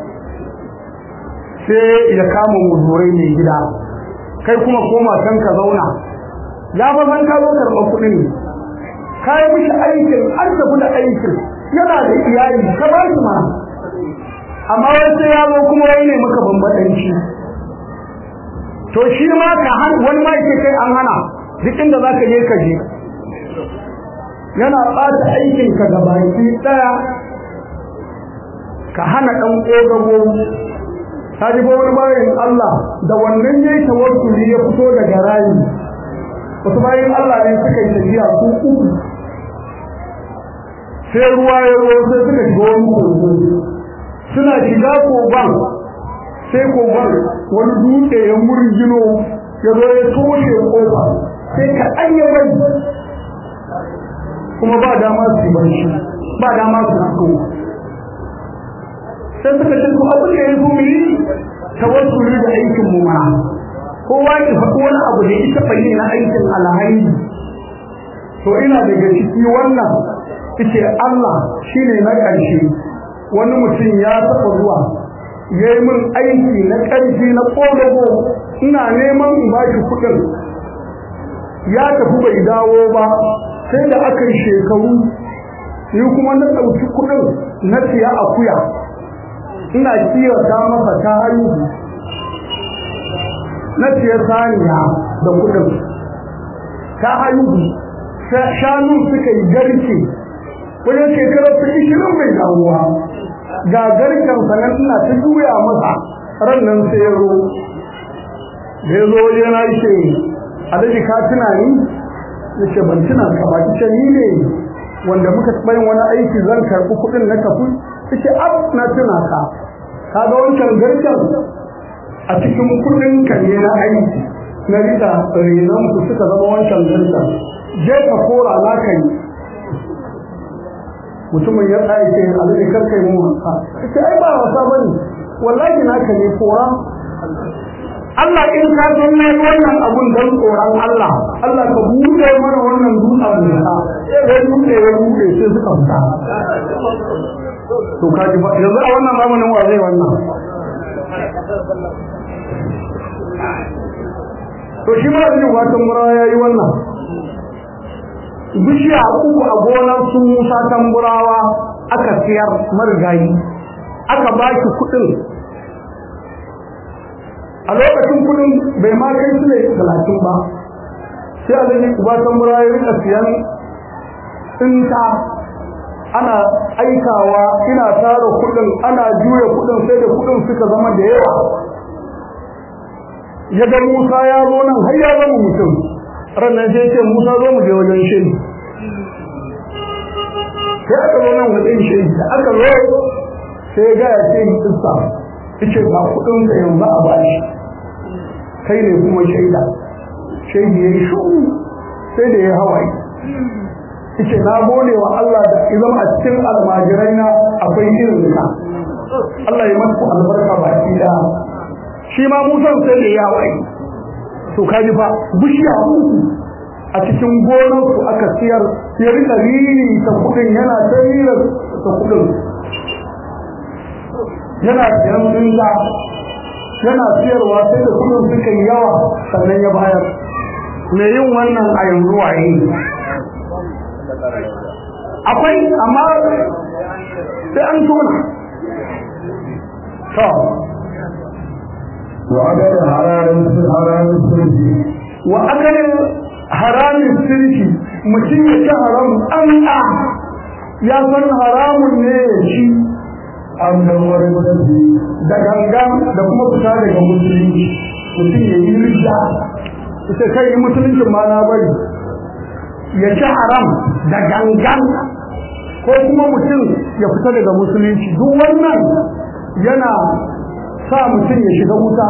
Speaker 2: sai ya kama mudurai ne gida kai kuma koma can ka zauna ya ba san ka zo karɓar kuɗin kai mishi aikin an tafi da aikin yana da iyali ka ba shi ma amma wai sai ya zo kuma wai ne maka bambadanci to shi ma ka han wani ma yake kai an hana duk inda zaka je ka je yana ɓata aikin ka gabaki daya ka hana dan kogago kaji ba wani bayin Allah da wannan yayi tawassuli ya fito daga rayi wasu bayin Allah ne suka yi tafiya su uku sai ruwa ya ruwa sai suka shiga wani kogo suna shiga kogon sai kogon wani dutse ya murjino ya zo ya toshe kofa sai ka anya bai kuma ba dama su bar shi ba dama su fito sai suka ce ko abin da ya zo mu yi tawassuli da aikin mu ma kowa ki faɗi wani abu da ita fanye na aikin alhaji to ina daga ciki wannan yace Allah shine na ƙarshe wani mutum ya taɓa zuwa yayi min aiki na ƙarfi na kodago ina neman in bashi kuɗin ya tafi bai dawo ba sai da aka yi shekaru ni kuma na ɗauki kuɗin na siya akuya ina kiyata masa ta haihu na siya saniya da kuɗin ta haihu shanu suka yi garke wajen shekarar su ishirin bai dawowa ga garken sanan ina ta juya masa ran nan sai ya zo da ya zo yana ce alaji ka tuna ni yace ban tuna ka ba kice ni ne wanda muka tsaye wani aiki zan karbi kudin na tafi yace ab na tuna ka kaga wancan garkan a cikin kudin ka ne na aiki na rika renon ku suka zama wancan garkan je ka kora na kai mutumin ya tsaye ce alaji karkai mu wasa yace ai ba wasa bane wallahi naka ne kora Allah in ka san ne wannan abun dan tsoron Allah Allah ka buɗe mana wannan dutsen ne ha sai buɗe ya buɗe sai suka fita to kaji ba yanzu a wannan zamanin wa zai wannan to shi ma da watan mura yayi wannan bishiya uku a gonar su Musa tamburawa aka siyar marigayi aka baki kuɗin a lokacin kudin bai ma kai su ne talatin ba sai a zai uba tambura ya rika siyan tsinta ana aikawa ina tara kudin ana juya kudin sai da kudin suka zama da yawa ya ga Musa ya zo nan har ya zama mutum ranar sai ce Musa zo mu je wajen shi sai aka zo nan wajen shi da aka zo sai ga ya ce tsissa yace ba kudin da yanzu a bashi kai ne kuma shaida shaidi yayi shu sai da ya hawaye yace na gode wa Allah da izama a cikin almajiraina akwai irin ka Allah ya maka albarka baki da shi ma Musa sai da ya hawaye to kaji fa bishiya uku a cikin gonar su aka siyar ya rika riri ta kudin yana tarirar ta kudin yana siyan dinga yana siyarwa sai da kudin suka yi yawa sannan ya bayar me yin wannan a yanzu waye akwai amma sai an tona to
Speaker 1: wa akal hararin hararin sirri
Speaker 2: wa akal haramin sirri mutum ya ci haram an a ya san haramun ne shi
Speaker 1: an da wani mutunci
Speaker 2: da gangan da kuma fita daga musulunci mutum ya yi rija ita kai yi musuluncin ma na bari ya ci haram da gangan ko kuma mutum ya fita daga musulunci duk wannan yana sa mutum ya shiga wuta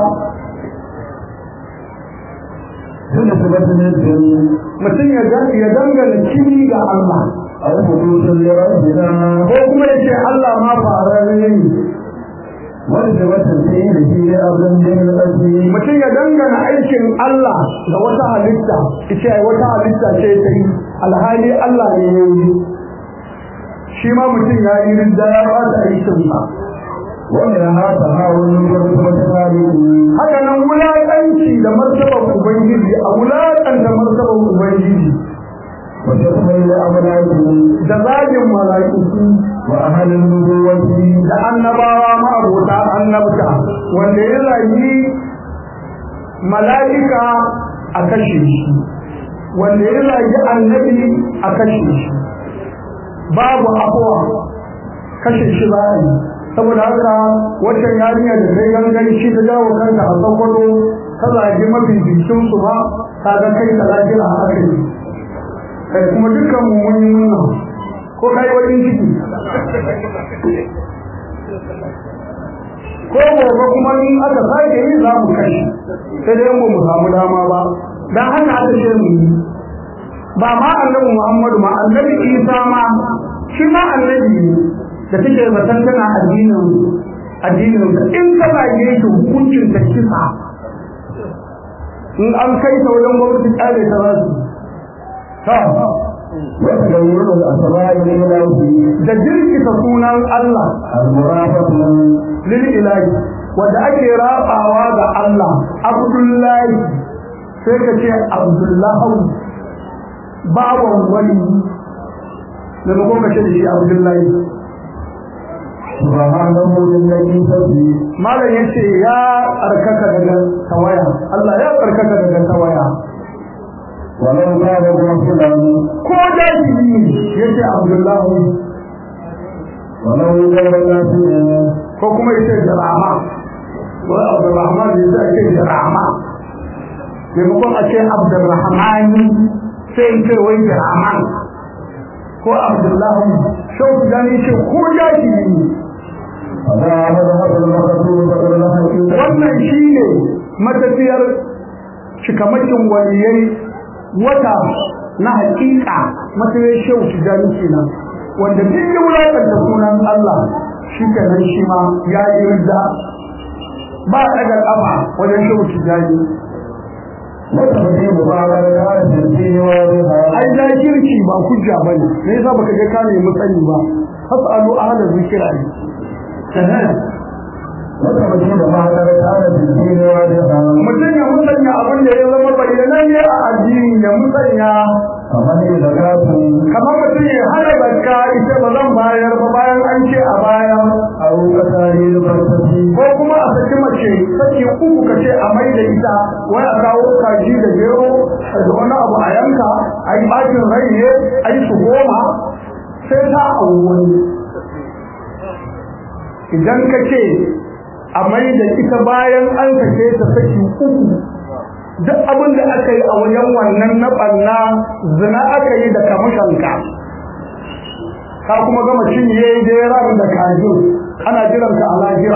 Speaker 1: tunda kuma ne
Speaker 2: mutum ya dangana kini ga Allah
Speaker 1: a rubutun lirajina
Speaker 2: ko kuma ya ce Allah ma fararre ne
Speaker 1: wanda wata sai da shi ne abin da ya lafi
Speaker 2: mutum ya dangana aikin Allah ga wata halitta ita ai wata halitta ce ta yi alhali Allah ne ya yi shi ma mutum ya yi rinda ya ba ta aikin ba
Speaker 1: wanda ya hata hawon gurin wata tarihi
Speaker 2: haka nan wulaƙanci da martabar ubangiji a wulaƙanta martabar ubangiji
Speaker 1: wata kuma yi amalaki
Speaker 2: da zagin mala'iku
Speaker 1: wa ahalin nubuwati
Speaker 2: da annabawa ma'abota annabta wanda ya zagi mala'ika a kashe shi wanda ya zagi annabi a kashe shi babu afuwa kashe shi za a yi saboda haka waccan yarinya da sai gangan shi ta jawo kanta a sakwado ta zagi mafi bikin su ba ta ga kai ta lafiya a haka ne kai kuma dukkan mu mun yi nuna ko kai wajen ciki ko gobe kuma in aka sake yi za mu kai sai dai mu samu dama ba dan haka aka ce mu ba ma annabi Muhammadu ma annabi Isa ma shi ma annabi ne da take batan tana addinin addinin in ka zage shi hukuncin ta kisa in an kai ta wajen gwamnati tsare ta rasu ta
Speaker 1: wata da wurin da asaba ne na lafi
Speaker 2: da jirkita sunan Allah
Speaker 1: al-murafatu
Speaker 2: lil ilahi wanda ake rabawa ga Allah Abdullahi sai ka ce Abdullahi bawan wani da kuma ka ce shi Abdullahi
Speaker 1: subhanahu lillahi sabbi
Speaker 2: malam yace ya tsarkaka daga tawaya Allah ya tsarkaka daga tawaya
Speaker 1: walau kana ghafilan
Speaker 2: ko da shi yace Abdullahi
Speaker 1: walau kana ghafilan
Speaker 2: ko kuma yace Jarama wa Abdurrahman yace ake Jarama maimakon a ce Abdurrahmani sai in ce wai Rahman ko Abdullahi shau gani ce ko jaki ne wannan shine matafiyar cikamakin waliyai wata na hakika matafiyar shau gani kenan wanda duk ya wulakanta sunan Allah shi kenan shi ma ya yi ridda ba daga kafa wajen shau gani ai da kirki ba hujja bane me yasa baka je ka nemi sani ba fasalu ahla zikra ne
Speaker 1: wata mutum da ma da tsara cikin wani
Speaker 2: mutum ya musanya abin da ya zama bayyana ne a addini ya musanya
Speaker 1: kamar ne da gasu
Speaker 2: kamar mutum ya hana zakka ita ba zan bayar ba bayan an ce a baya
Speaker 1: a rukata ne da farfashi
Speaker 2: ko kuma a saki mace saki uku ka ce a mai da ita wai a kawo kaji da gero da wani abu a yanka a yi bacin rai ne a yi su goma sai ta wani idan ka ce a mai da ita bayan an sake ta saki uku duk abin da aka yi a wajen wannan na ɓanna zina aka yi da kamushanka ka kuma gama cinye jeran da kajin ana jiran ka a lahira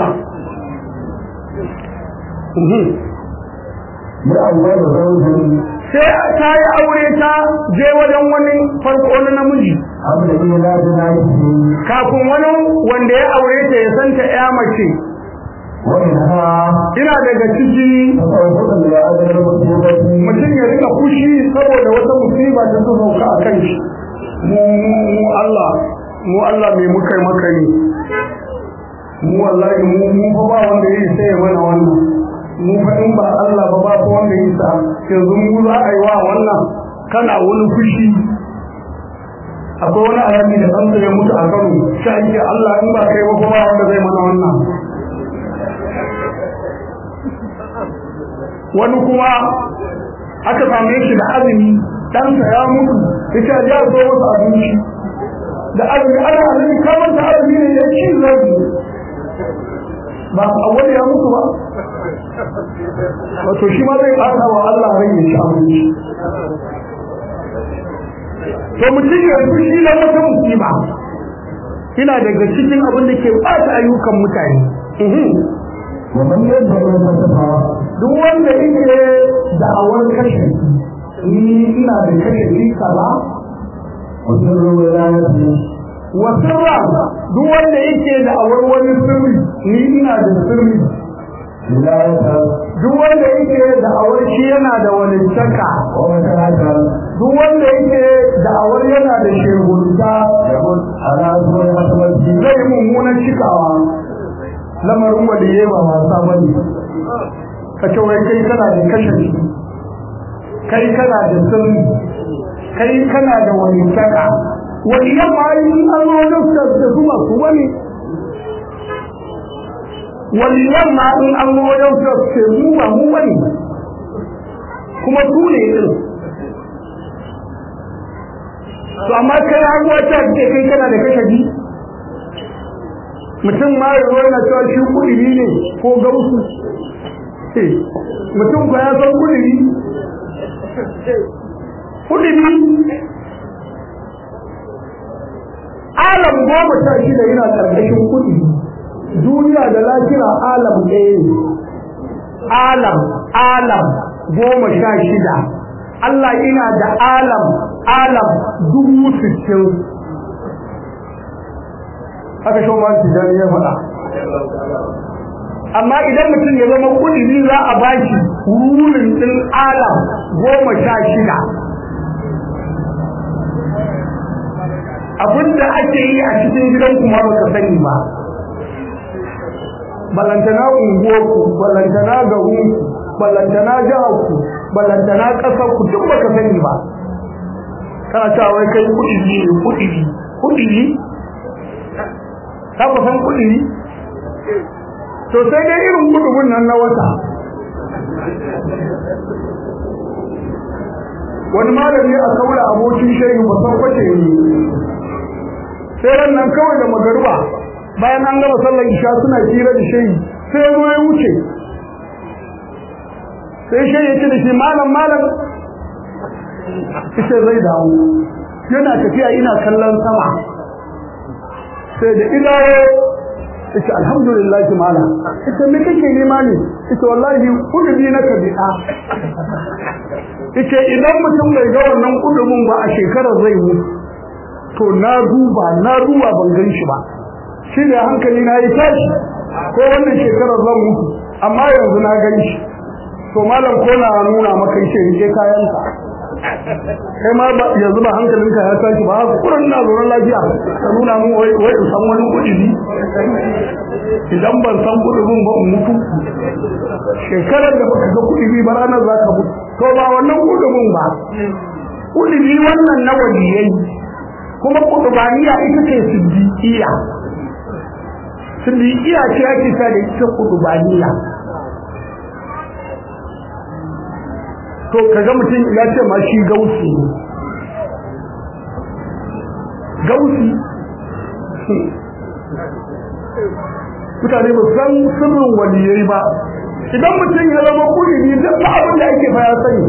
Speaker 1: ya Allah da zaujin
Speaker 2: sai ta yi aure ta je wajen wani farko wani namiji
Speaker 1: abu da ke lafi na yi
Speaker 2: kafin wani wanda ya aure ta ya santa ya mace
Speaker 1: wani ha
Speaker 2: ina daga ciki
Speaker 1: mutum
Speaker 2: ya rika fushi saboda wata musiba ta so sauka a kan shi mu mu Allah mu Allah mai muka yi maka ne mu wallahi mu mu fa ba wanda yake sai mana wannan mu fa in ba Allah ba ba ko wanda yake sa yanzu mu za a yi wa wannan kana wani fushi akwai wani alaji da dan ya mutu a Kano sai Allah in ba kai ba ko ba wanda zai mana wannan wani kuma aka same shi da azumi ɗansa ya mutu yace a jiya so masa abinci da azumi ana azumi kamar ta azumi ne ya ci zabi ba a wani ya mutu ba wato shi ma zai ɓata wa Allah rai ya ci abinci to mutum ya fi shi na wata musiba ina daga cikin abin da ke ɓata ayyukan mutane
Speaker 1: wannan yadda ya tattafa
Speaker 2: duk wanda yake da'awar kashe ni ina da kashe ni kaza
Speaker 1: wajen ruwa ya ce
Speaker 2: wasirra duk wanda yake da'awar wani sirri ni ina da sirri
Speaker 1: wilayata
Speaker 2: duk wanda yake da'awar shi yana da wani saka
Speaker 1: wata haka
Speaker 2: duk wanda yake da'awar yana da shehunta
Speaker 1: yabon ala zuwa ya tabbaci
Speaker 2: zai mummunan cikawa lamarin waliye ba wasa bane ka ce wai kai kana da kashe kai kana da sirri kai kana da wani saka wani yamma yi an zo da su masu wani wani yamma in an zo da su ce mu ba mu wani kuma su ne din to amma kai har wata ce kai kana da kashe mutum ma ya zo na cewa shi kudi ne ko gausu mutum ko ya san kudi kudi alam goma sha shida yana karkashin kudi duniya da lafiya alam ɗaya alam alam goma sha shida Allah ina da alam alam dubu sittin haka shi ma tijani ya faɗa amma idan mutum ya zama kudi za a bashi wurin din alam goma sha shida abinda ake yi a cikin gidan kuma ba ka sani ba balantana unguwarku balantana garinku balantana jiharku balantana ƙasarku duk ba ka sani ba kana cewa wai kai kudi ne kudi kudi ka ku san kudi to sai dai irin kudubun nan na wata wani malami a kaura abokin shehu ba san kwace ne sai ran nan kawai da magaruba bayan an gama sallar isha suna kira da shehu sai ya zo ya wuce sai shi ya ce da shi malam malam ita zai dawo yana tafiya ina kallon sama sai da idawo ita alhamdulillah malam ita me kake nema ne ita wallahi kudi na kabi'a ita idan mutum bai ga wannan kudumin ba a shekarar zai mutu to na duba na duba ban gan shi ba shi ne hankali na yi tashi ko wannan shekarar zan mutu amma yanzu na gan shi to malam ko na nuna maka shi rike kayanka kai ma yanzu ba hankalinka ya tashi ba kuran na zo lafiya ka nuna mu wai wai san wani kudi idan ban san kudin ba in mutu shekarar da baka ga kudi ba ranar zaka mutu to ba wannan kudin ba kudi wannan na waliyai kuma kudubaniya ita ce siddiqiya siddiqiya ce ake ta da ita kudubaniya to kaga mutum ya ce ma shi gausi gausi mutane ba san sirrin waliyai ba idan mutum ya zama kudi duk abin da ake fa ya sani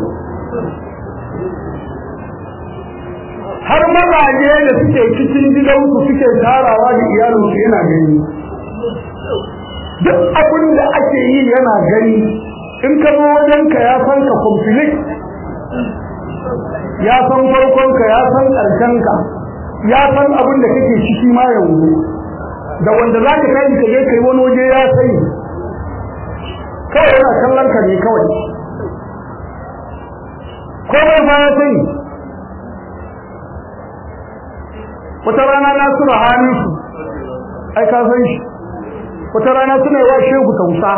Speaker 2: har mazaje da suke cikin gidansu suke tarawa da iyalinsu yana gani duk abin da ake yi yana gani in ka zo wajenka ya san ka complete ya san farkonka ya san ƙarshenka ya san abin da kake ciki ma yanzu da wanda za ka kai ka je kai wani waje ya sani kawai yana kallon ka ne kawai komai ba ya sani wata rana na suna hannunsu ai ka san shi wata rana suna yi wa shehu tausa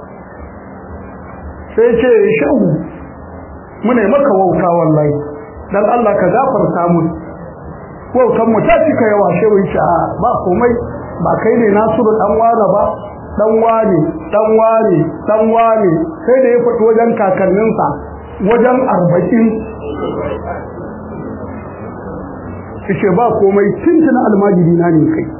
Speaker 2: sai ce shehu muna yi maka wauta wallahi dan Allah ka gafarta mu wautan mu ta cika yawa shehu ce a ba komai ba kai ne Nasiru dan wani ba dan wani dan wani dan wani sai da ya fito wajen kakanninsa wajen arba'in ce ba komai tuntuna almajiri na ne kai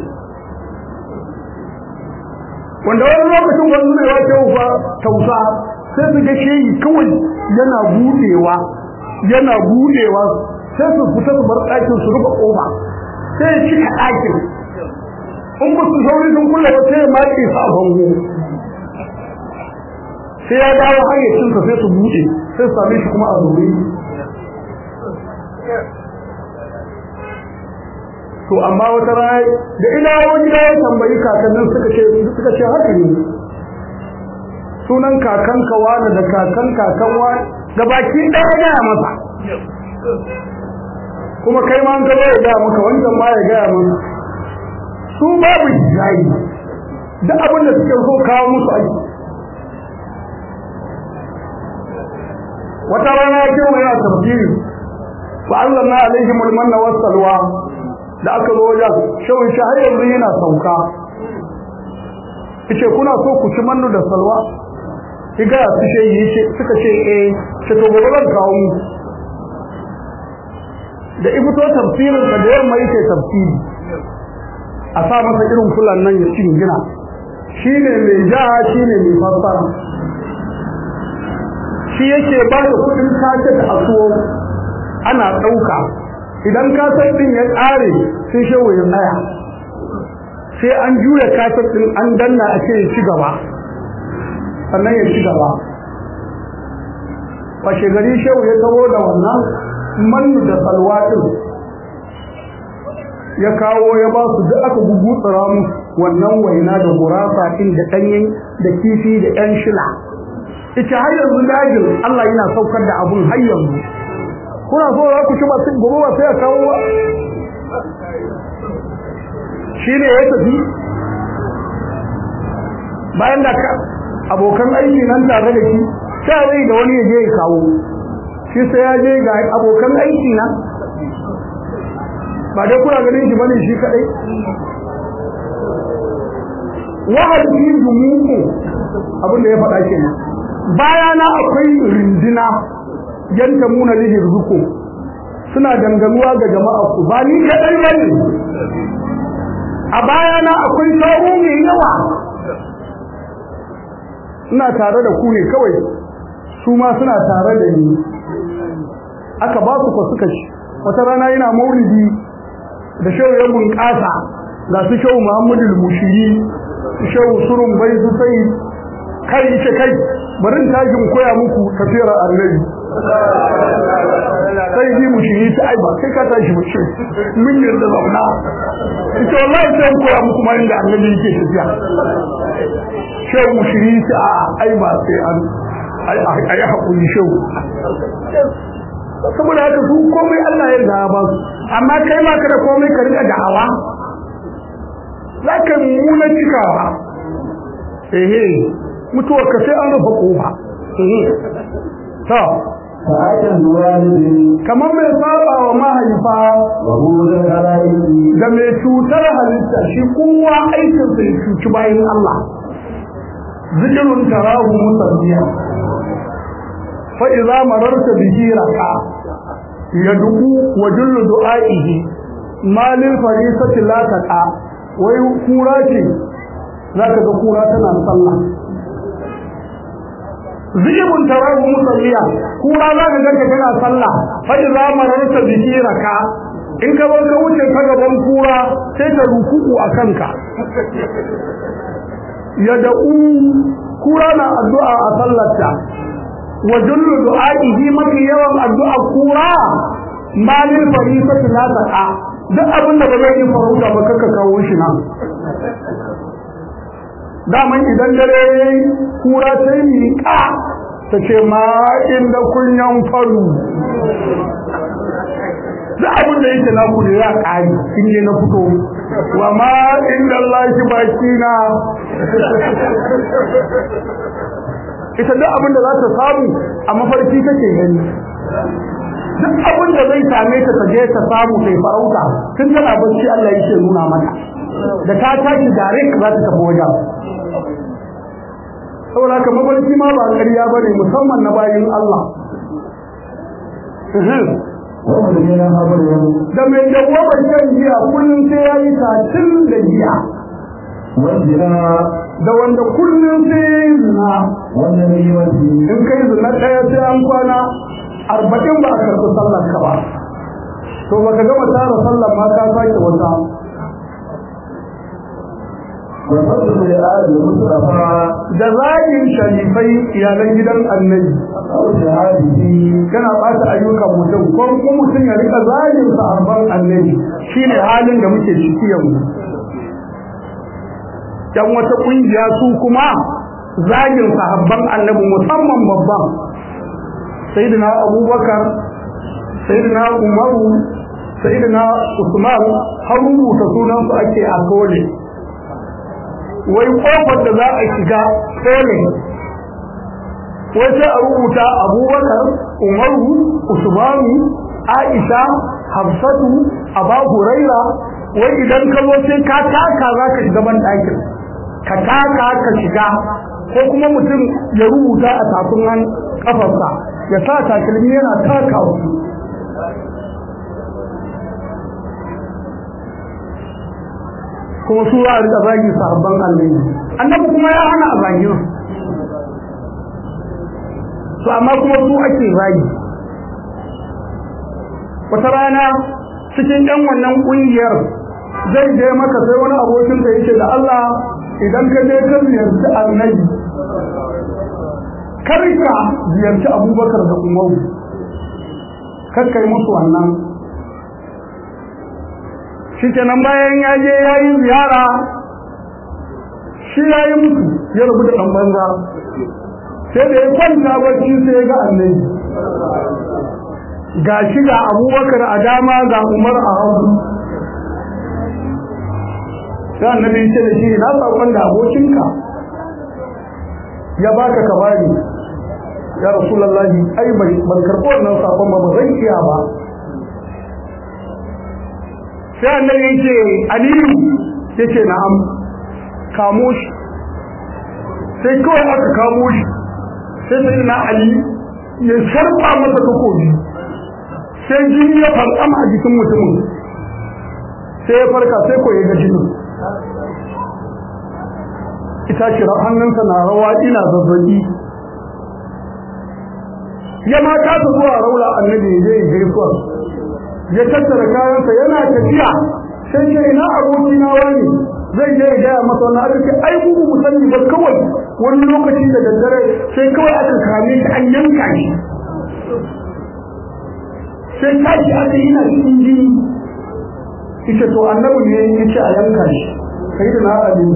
Speaker 2: wanda wani lokacin wani ne wace ufa tausa sai su ga shehi kawai yana budewa yana budewa sai su fita su bar ɗakin su rufe ƙofa sai ya cika ɗakin in ba su sauri sun kulle ba sai ya maƙe su a bango sai ya dawo hayyacinsa sai su buɗe sai su same shi kuma a zaune to amma wata rana da ina wani gida ya tambayi kakannin suka ce suka ce haka ne sunan kakanka wani da kakan kakan wani gabaki ɗaya gaya masa kuma kai ma an ka ya gaya maka wancan ma ya gaya maka su babu jayi da abin da suke so kawo musu aiki wata rana ya ce yana tafsiri wa allamna alaihim almanna wassalwa da aka zo wajen shawin shi har yanzu yana sauka yace kuna so ku ci mannu da salwa kiga su ce yi suka ce eh ce to gobe zan kawo mu da ibto tafsirin da yamma yake tafsiri a sa masa irin kullun nan ya cin gina shine mai jaha shine mai fassara shi yake ba da kudin sace da asuwo ana dauka idan kasar din ya kare sai shehu ya tsaya sai an juya kasar din an danna a ce ya ci gaba sannan ya ci gaba washe gari shehu ya tawo da wannan mannu da salwatin ya kawo ya ba su duk aka gugutsura mu wannan waina da gurasa din da danyen da kifi da yan shila ita har yanzu dajin Allah yana saukar da abun har yanzu kuna so za ku ci ba sai gobe ba sai ya kawo ba shine ya tafi bayan da abokan aiki nan tare da shi sai da wani ya je ya kawo shi sai ya je ga abokan aiki na ba dai kuna ganin shi bane shi kadai wahal fi jumu'u abin da ya faɗa kenan bayana akwai rindina yanda muna lihi ruzuku suna danganuwa ga jama'a ku ba ni kadai bane a bayana akwai sauro mai yawa ina tare da ku ne kawai su ma suna tare da ni aka ba su ko suka ci wata rana yana maulidi da shehu ya bunƙasa ga su shehu Muhammadu al-Mushiri shehu surun bai su sai kai ce kai bari in tashi mu koya muku tafiyar annabi sai ji mushiri ta ai ba sai ka tashi mu ce mun yarda zauna ita wallahi sai mu koya muku ma inda annabi yake tafiya shehu mushiri ta ai ba sai an ai ai hakuri shehu saboda haka su komai Allah ya yarda ba su amma kai ma kada komai ka riga da'awa zaka muna cikawa ehe mutuwa ka sai an rufe kofa eh to
Speaker 1: fa'atan walidi
Speaker 2: kamar mai saba wa mahaifa
Speaker 1: wa huwa al-ghalib
Speaker 2: da mai cutar halitta shi kowa aikin sa ya cuci bayan Allah zikirun tarahu musabbiya fa idza mararta bihi raka yad'u wa jullu du'aihi malil farisati la taqa wai kura ce zaka ga kura tana sallah zikirun tarahu musabbiya kura zaka ga tana sallah fa idza mararta bihi raka in ka bar ka wuce ta gaban kura sai ta ruku'u akan ka yad'u kura na addu'a a sallarta wa jullu du'a'ihi mafi yawan addu'a kura malil farisati la taqa duk abin da ba zai yi faruta ba kaka kawo shi nan daman idan dare kura sai miƙa ta ce ma inda kunyan faru duk abin da yake na kudu ya ƙari in yi na fito wa ma inda Allah shi baki na ita duk abin da za ta samu a mafarki take gani duk abin da zai same ta ta je ta samu sai farauta tun tana bacci Allah yake nuna mata da ta tashi direct za ta tafi wajen saboda haka mafarki ma ba ƙarya bane musamman na bayin Allah da mai dawwaba shan giya kullum sai ya yi tatin da giya da wanda kullum sai ya yi zina in kai zina ɗaya sai an kwana arba'in ba a karɓi sallar ka ba to baka gama tara sallar ma ka sake wata da zagin sharifai iyalan gidan annabi kana ɓata ayyukan mutum ko kuma mutum ya rika zagin sahabban annabi shine halin da muke ciki yanzu dan wata kungiya su kuma zagin sahabban annabi musamman babban sayyidina abubakar sayyidina umaru sayyidina usman har rubuta sunan su ake a kole wai kofar da za a shiga kole wai sai a rubuta abubakar umaru usmanu aisha hafsatu aba huraira wai idan ka zo sai ka taka za ka shiga ban ɗakin ka taka ka shiga ko kuma mutum ya rubuta a tafin han kafarsa ya sa takalmi yana takawa kuma su za a rika zagi sahabban annabi annabi kuma ya hana a zagi su amma kuma su ake zagi wata rana cikin yan wannan kungiyar zai je maka sai wani abokin da yake da Allah idan ka je ka ziyarci annabi kar ka ziyarci Abubakar da Umaru kar kai musu wannan shikenan bayan ya je yayi ziyara shi yayi musu ya rubu da dan banza sai da ya kwanta bacci sai ya ga annabi ga shi ga Abubakar a dama ga Umar a hagu sai annabi ya ce da shi na sakon da abokinka ya baka ka bani ya rasulullahi ai bai ban karbo wannan sakon ba zan iya ba sai annabi ya ce aliyu yace na'am kamo shi sai kawai aka kamo shi sai sai na ali ya sharba masa takobi sai jini ya farkama a jikin mutumin sai ya farka sai ko ya ga jinin ita kira hannunsa na rawa ina zazzabi ya ma kasa zuwa raula annabi ya je gaisuwa ya tattara kayansa yana tafiya sai ce ina aboki na wani zai je ya gaya masa wannan aka ce ai mu mu sani ba kawai wani lokaci da daddare sai kawai aka kame shi an yanka shi sai tashi aka yi na cikin jini ita to annabi ne ya ce a yanka shi sai da na abin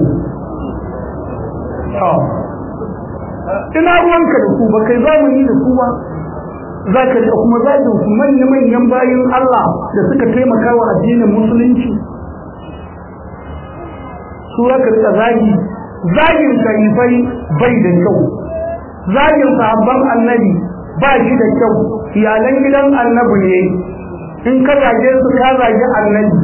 Speaker 2: ina ruwanka da ku ba kai zamani da ku ba za ka da kuma zagin su manya-manyan bayan Allah da suka taimaka wa addinin musulunci su ya karɓa zagi zagin sharifai bai da kyau zagin sahabban annabi ba shi da kyau iyalan gidan annabi ne in ka zage su ka zage annabi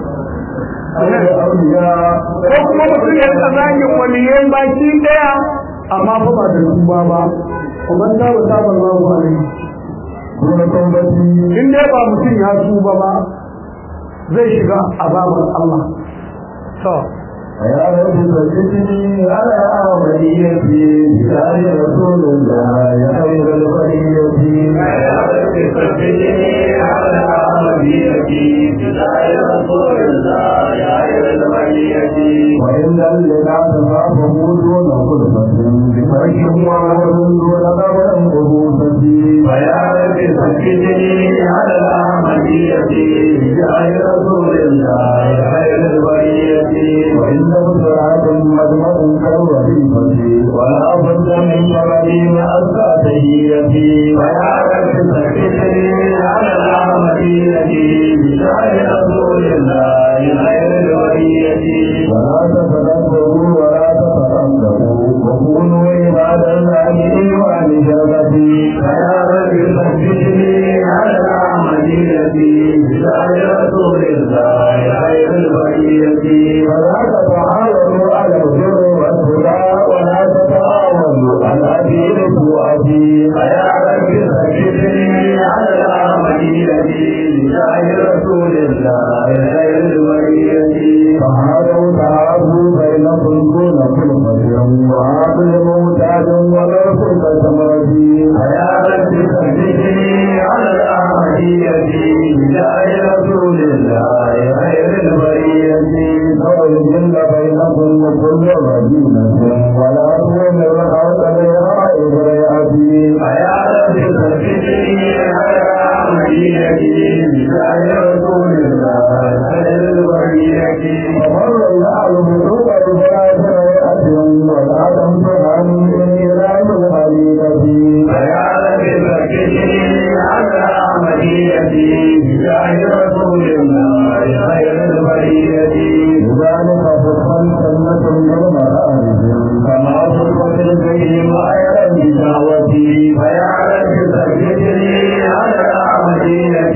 Speaker 2: ko kuma mutum ya rika zagin waliyai baki daya amma fa ba da tuba ba kuma ta ba ta ban babu alai in dai ba mutum ya tuba ba zai shiga azabar Allah to
Speaker 1: يا رب فجدني على وليتي بجاه رسول الله يا خير البرية
Speaker 3: يا رب فجدني على وليتي بجاه رسول الله يا خير البرية
Speaker 1: وإن اللقاء فافه دون خلفة بفرش وعرض دون قبر قبوسة
Speaker 3: ويا رب فجدني على وليتي بجاه رسول الله يا خير البرية
Speaker 1: وإن بسرعة مدمر كالوظيفة ولا بد من فرد أسقى تهيتي
Speaker 3: ويا رب فجدني على العملية بجاه رسول الله خير البرية
Speaker 1: ولا تتدبروا ولا تتقدموا وكونوا عباد الله إيمان شرفتي
Speaker 3: ويا رب فجدني على العملية بجاه رسول الله خير البرية
Speaker 1: ولا تتعاونوا على البر والهدى ولا تتعاونوا على دين وأبي
Speaker 3: ويا رب فجدني على العملية بجاه رسول الله خير البرية
Speaker 1: فهذا تعارضوا بينكم دون خلفة وعاقل معتاد ولا خلفة مرضي
Speaker 3: ويا رب فجدني على العملية بجاه رسول الله خير البرية
Speaker 1: فوالجن بينكم وكل رجيمة ولا تؤمن الخلق بها إبريئتي
Speaker 3: ويا رب فجدني على العملية بجاه رسول الله خير البرية
Speaker 1: ومر يعلم الرؤى بلا إبريئة ولا تنفع عن إيراد الخليقة
Speaker 3: ويا رب فجدني على العملية بجاه رسول الله خير البرية
Speaker 1: لذلك فتحا سنة للمعارف
Speaker 3: كما صدقت البين وأيضا بدعوتي ويا رب فجدني على العملية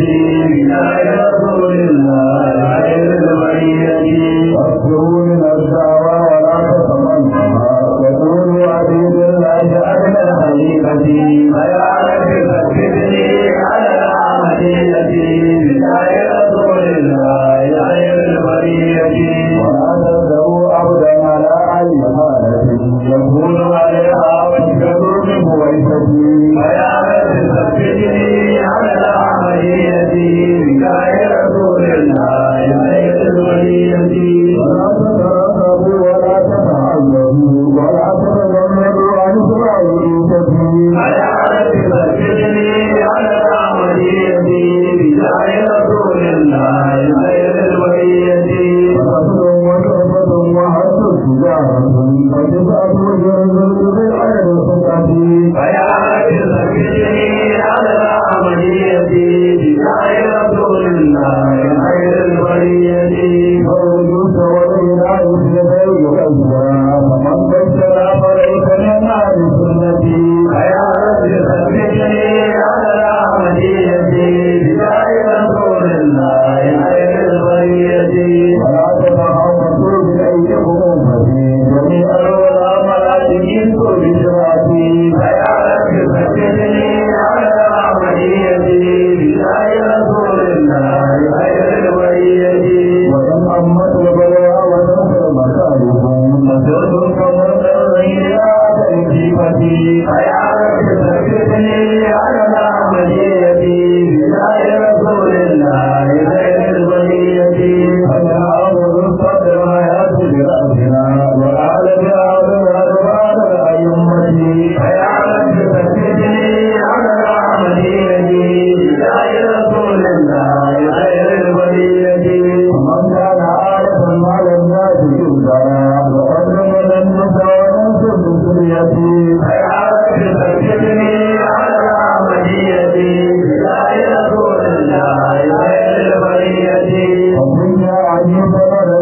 Speaker 3: بجاه رسول الله خير البرية
Speaker 1: واصبروا من الدعوى ولا تتمنها وقولوا عبيد الله أدنى الخليقة
Speaker 3: ويا رب فجدني على العملية بجاه رسول الله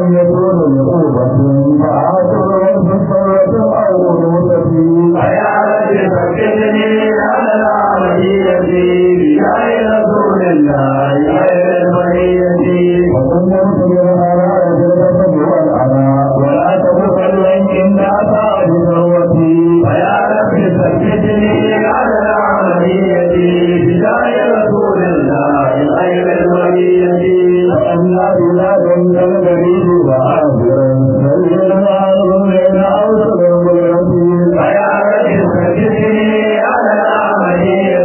Speaker 1: يكون لقوبة فآخر في الصورة أو المتفي
Speaker 3: فيا رب فكرني على العملية بجاه رسول الله خير البرية
Speaker 1: وكنت بالآلاء بالكسب والعناء ولا تبخل إن أتى بثروتي
Speaker 3: فيا رب فكرني على العملية بجاه رسول الله خير البرية
Speaker 1: وأن بلاد كالغريب وعابرا سير العالم بين أوسط المدرسين
Speaker 3: فيا رب فكرني على العملية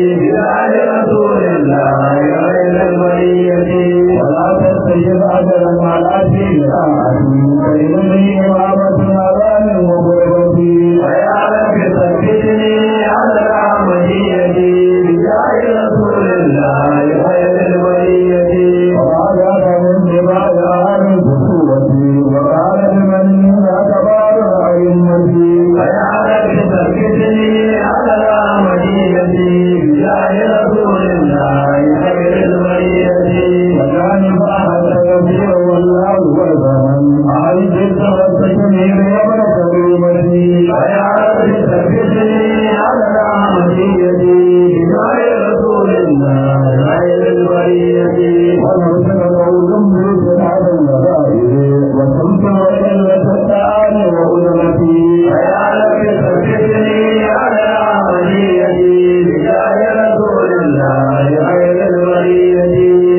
Speaker 3: بجاه رسول الله خير البرية
Speaker 1: ولا تستجب أجلا مع الأجل آتي فإنني إمامة أذان وغربتي
Speaker 3: فيا رب ثبتني على العملية بجاه رسول الله خير البرية
Speaker 1: وما كان من دماء أهل الخصوبة وقال لمن أكبر أئمتي
Speaker 3: فيا رب ثبتني على العملية بجاه رسول الله خير البرية
Speaker 1: وكان فأحد يسير والله والزمن أعيد التمسكني بأمر كريمتي
Speaker 3: فيا رب ثبتني على العملية بجاه رسول الله خير البرية
Speaker 1: ونرسل قولهم بسناد الغائر وكنت وإلة التعالي وأذنتي
Speaker 3: فيا رب ثبتني على العملية بجاه رسول الله خير البرية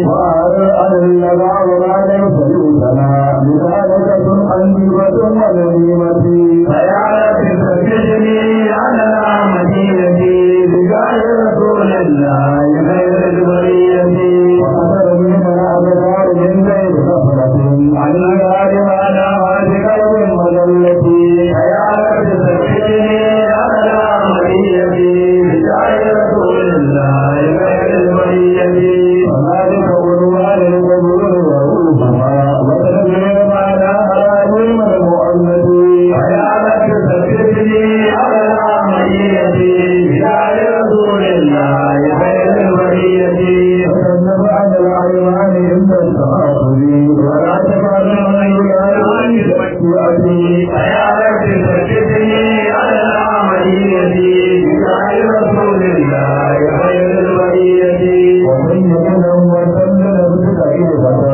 Speaker 1: وأرأى اللذع وما ليس يوسنا لذلك تنحنيبة ونميمتي
Speaker 3: فيا رب ثبتني على العملية بجاه رسول الله خير البرية
Speaker 1: وأثر من الأبرار من غير غفلة عن الغار على هذه قلب مذلتي
Speaker 3: فيا رب ثبتني على العملية بجاه رسول الله خير البرية
Speaker 1: وذلك عنوان القبور وروحها وتدبير معناها علم المؤنث
Speaker 3: فيا رب ثبتني على العملية بجاه رسول الله خير البرية
Speaker 1: وتنب عن العيوان عند التخاطب ولا تفعل العيوان بالمشيئة
Speaker 3: فيا رب ثبتني على العملية بجاه رسول الله خير البرية
Speaker 1: ومن يكن وسلم بك إلفة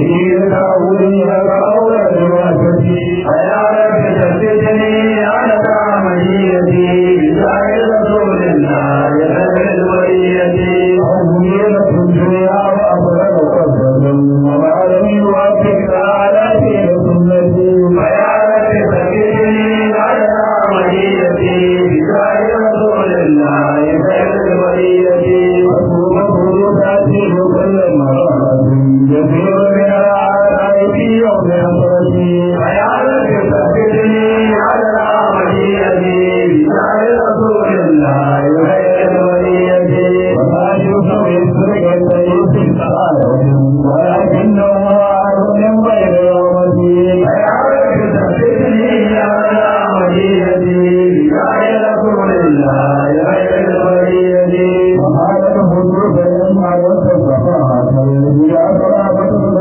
Speaker 1: لإيرتاولها كأولى جواستي
Speaker 3: فيا رب ثبتني على العملية بجاه رسول الله خير البرية
Speaker 1: ومنيرة الدنيا وأفضل قدر وما لم يوافق على دين سنتي
Speaker 3: فيا رب ثبتني على العملية بجاه رسول الله خير البرية
Speaker 1: وصوبه تأتي كل مرة يسير بها على في يوم حسرتي
Speaker 3: فيا رب ثبتني على العملية بجاه رسول الله خير البرية
Speaker 1: وما يسوي السرق السيد السعادة ولكنه عاد من غير يومتي
Speaker 3: فيا رب ثبتني على العملية بجاه رسول الله خير البرية
Speaker 1: وهذا الحدود يسمع والتصفحات إذا قرابة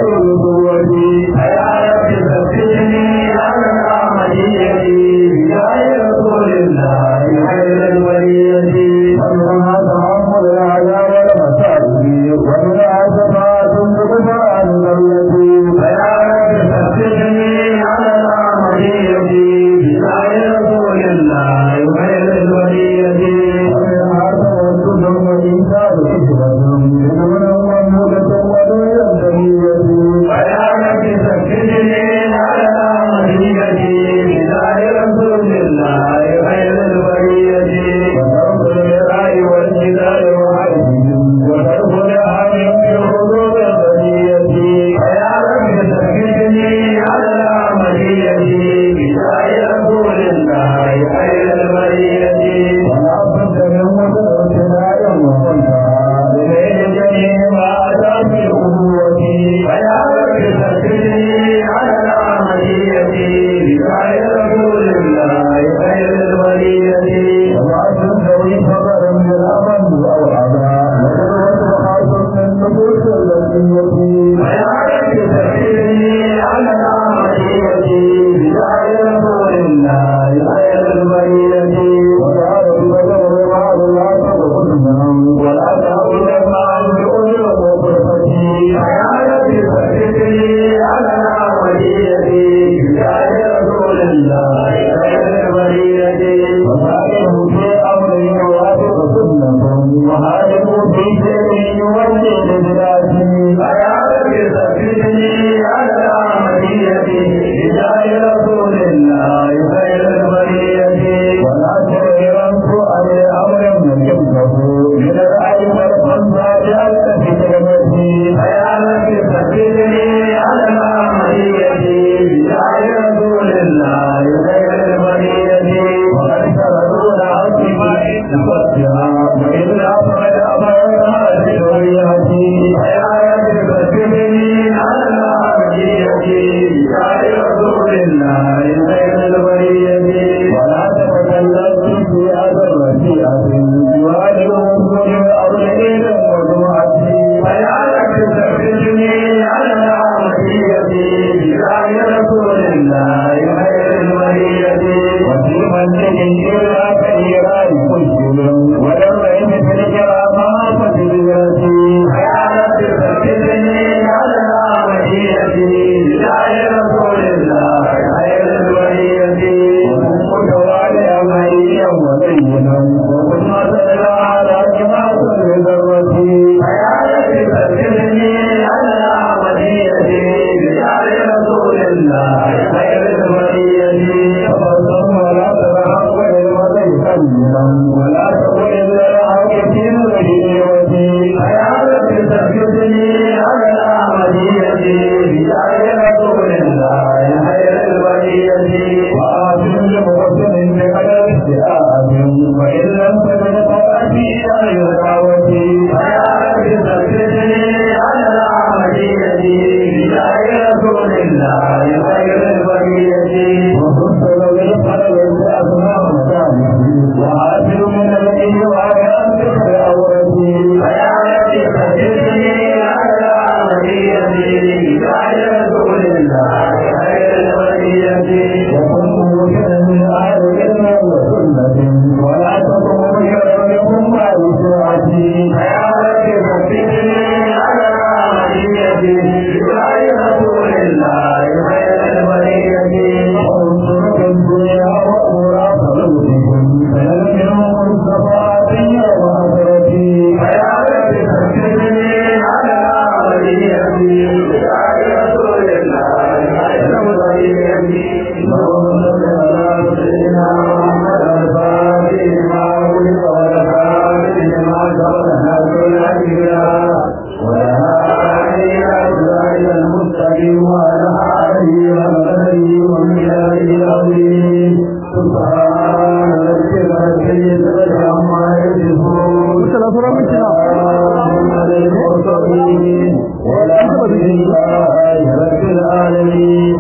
Speaker 1: القوة
Speaker 3: يا رب ثبتني على الأحمدية بداية رسول الله خير الولية
Speaker 1: ومنها تحمل الأعداء والمسائل ومنها شفاعة بغفران التي
Speaker 3: يا رب ثبتني على الأحمدية بداية رسول الله خير الولية
Speaker 1: ومنها توسل وإنكار حكمة لمن ومودة ودنيا سمية
Speaker 3: يا رب ثبتني على الأحمدية بداية رسول الله خير الولية
Speaker 1: وترك المراء والجدال وعيهم وترك الأهم في حدود البرية
Speaker 3: يا رب ثبتني على الأحمدية بداية رسول الله خير الولية
Speaker 1: ولا بد من متابعة ومنتهى إليه جميع ما أتى في الأبوة
Speaker 3: يا رب ثبتني على الأحمدية بداية رسول الله خير الولية
Speaker 1: وما تنتهي فقرا بالأمن أو عذاب وقدوة خاص من نفوس البشرية
Speaker 3: يا رب ثبتني على الأحمدية بداية رسول الله خير الولية
Speaker 1: وتعالى ببدر مع الله فقدنا ولا تعود معا بأجر وقرفتي
Speaker 3: يا رب ثبتني على الأحمدية بداية رسول الله خير الولية
Speaker 1: وسائله في أمر يوافق سنة وحاله في شيء يولي لبلاده
Speaker 3: يا رب ثبتني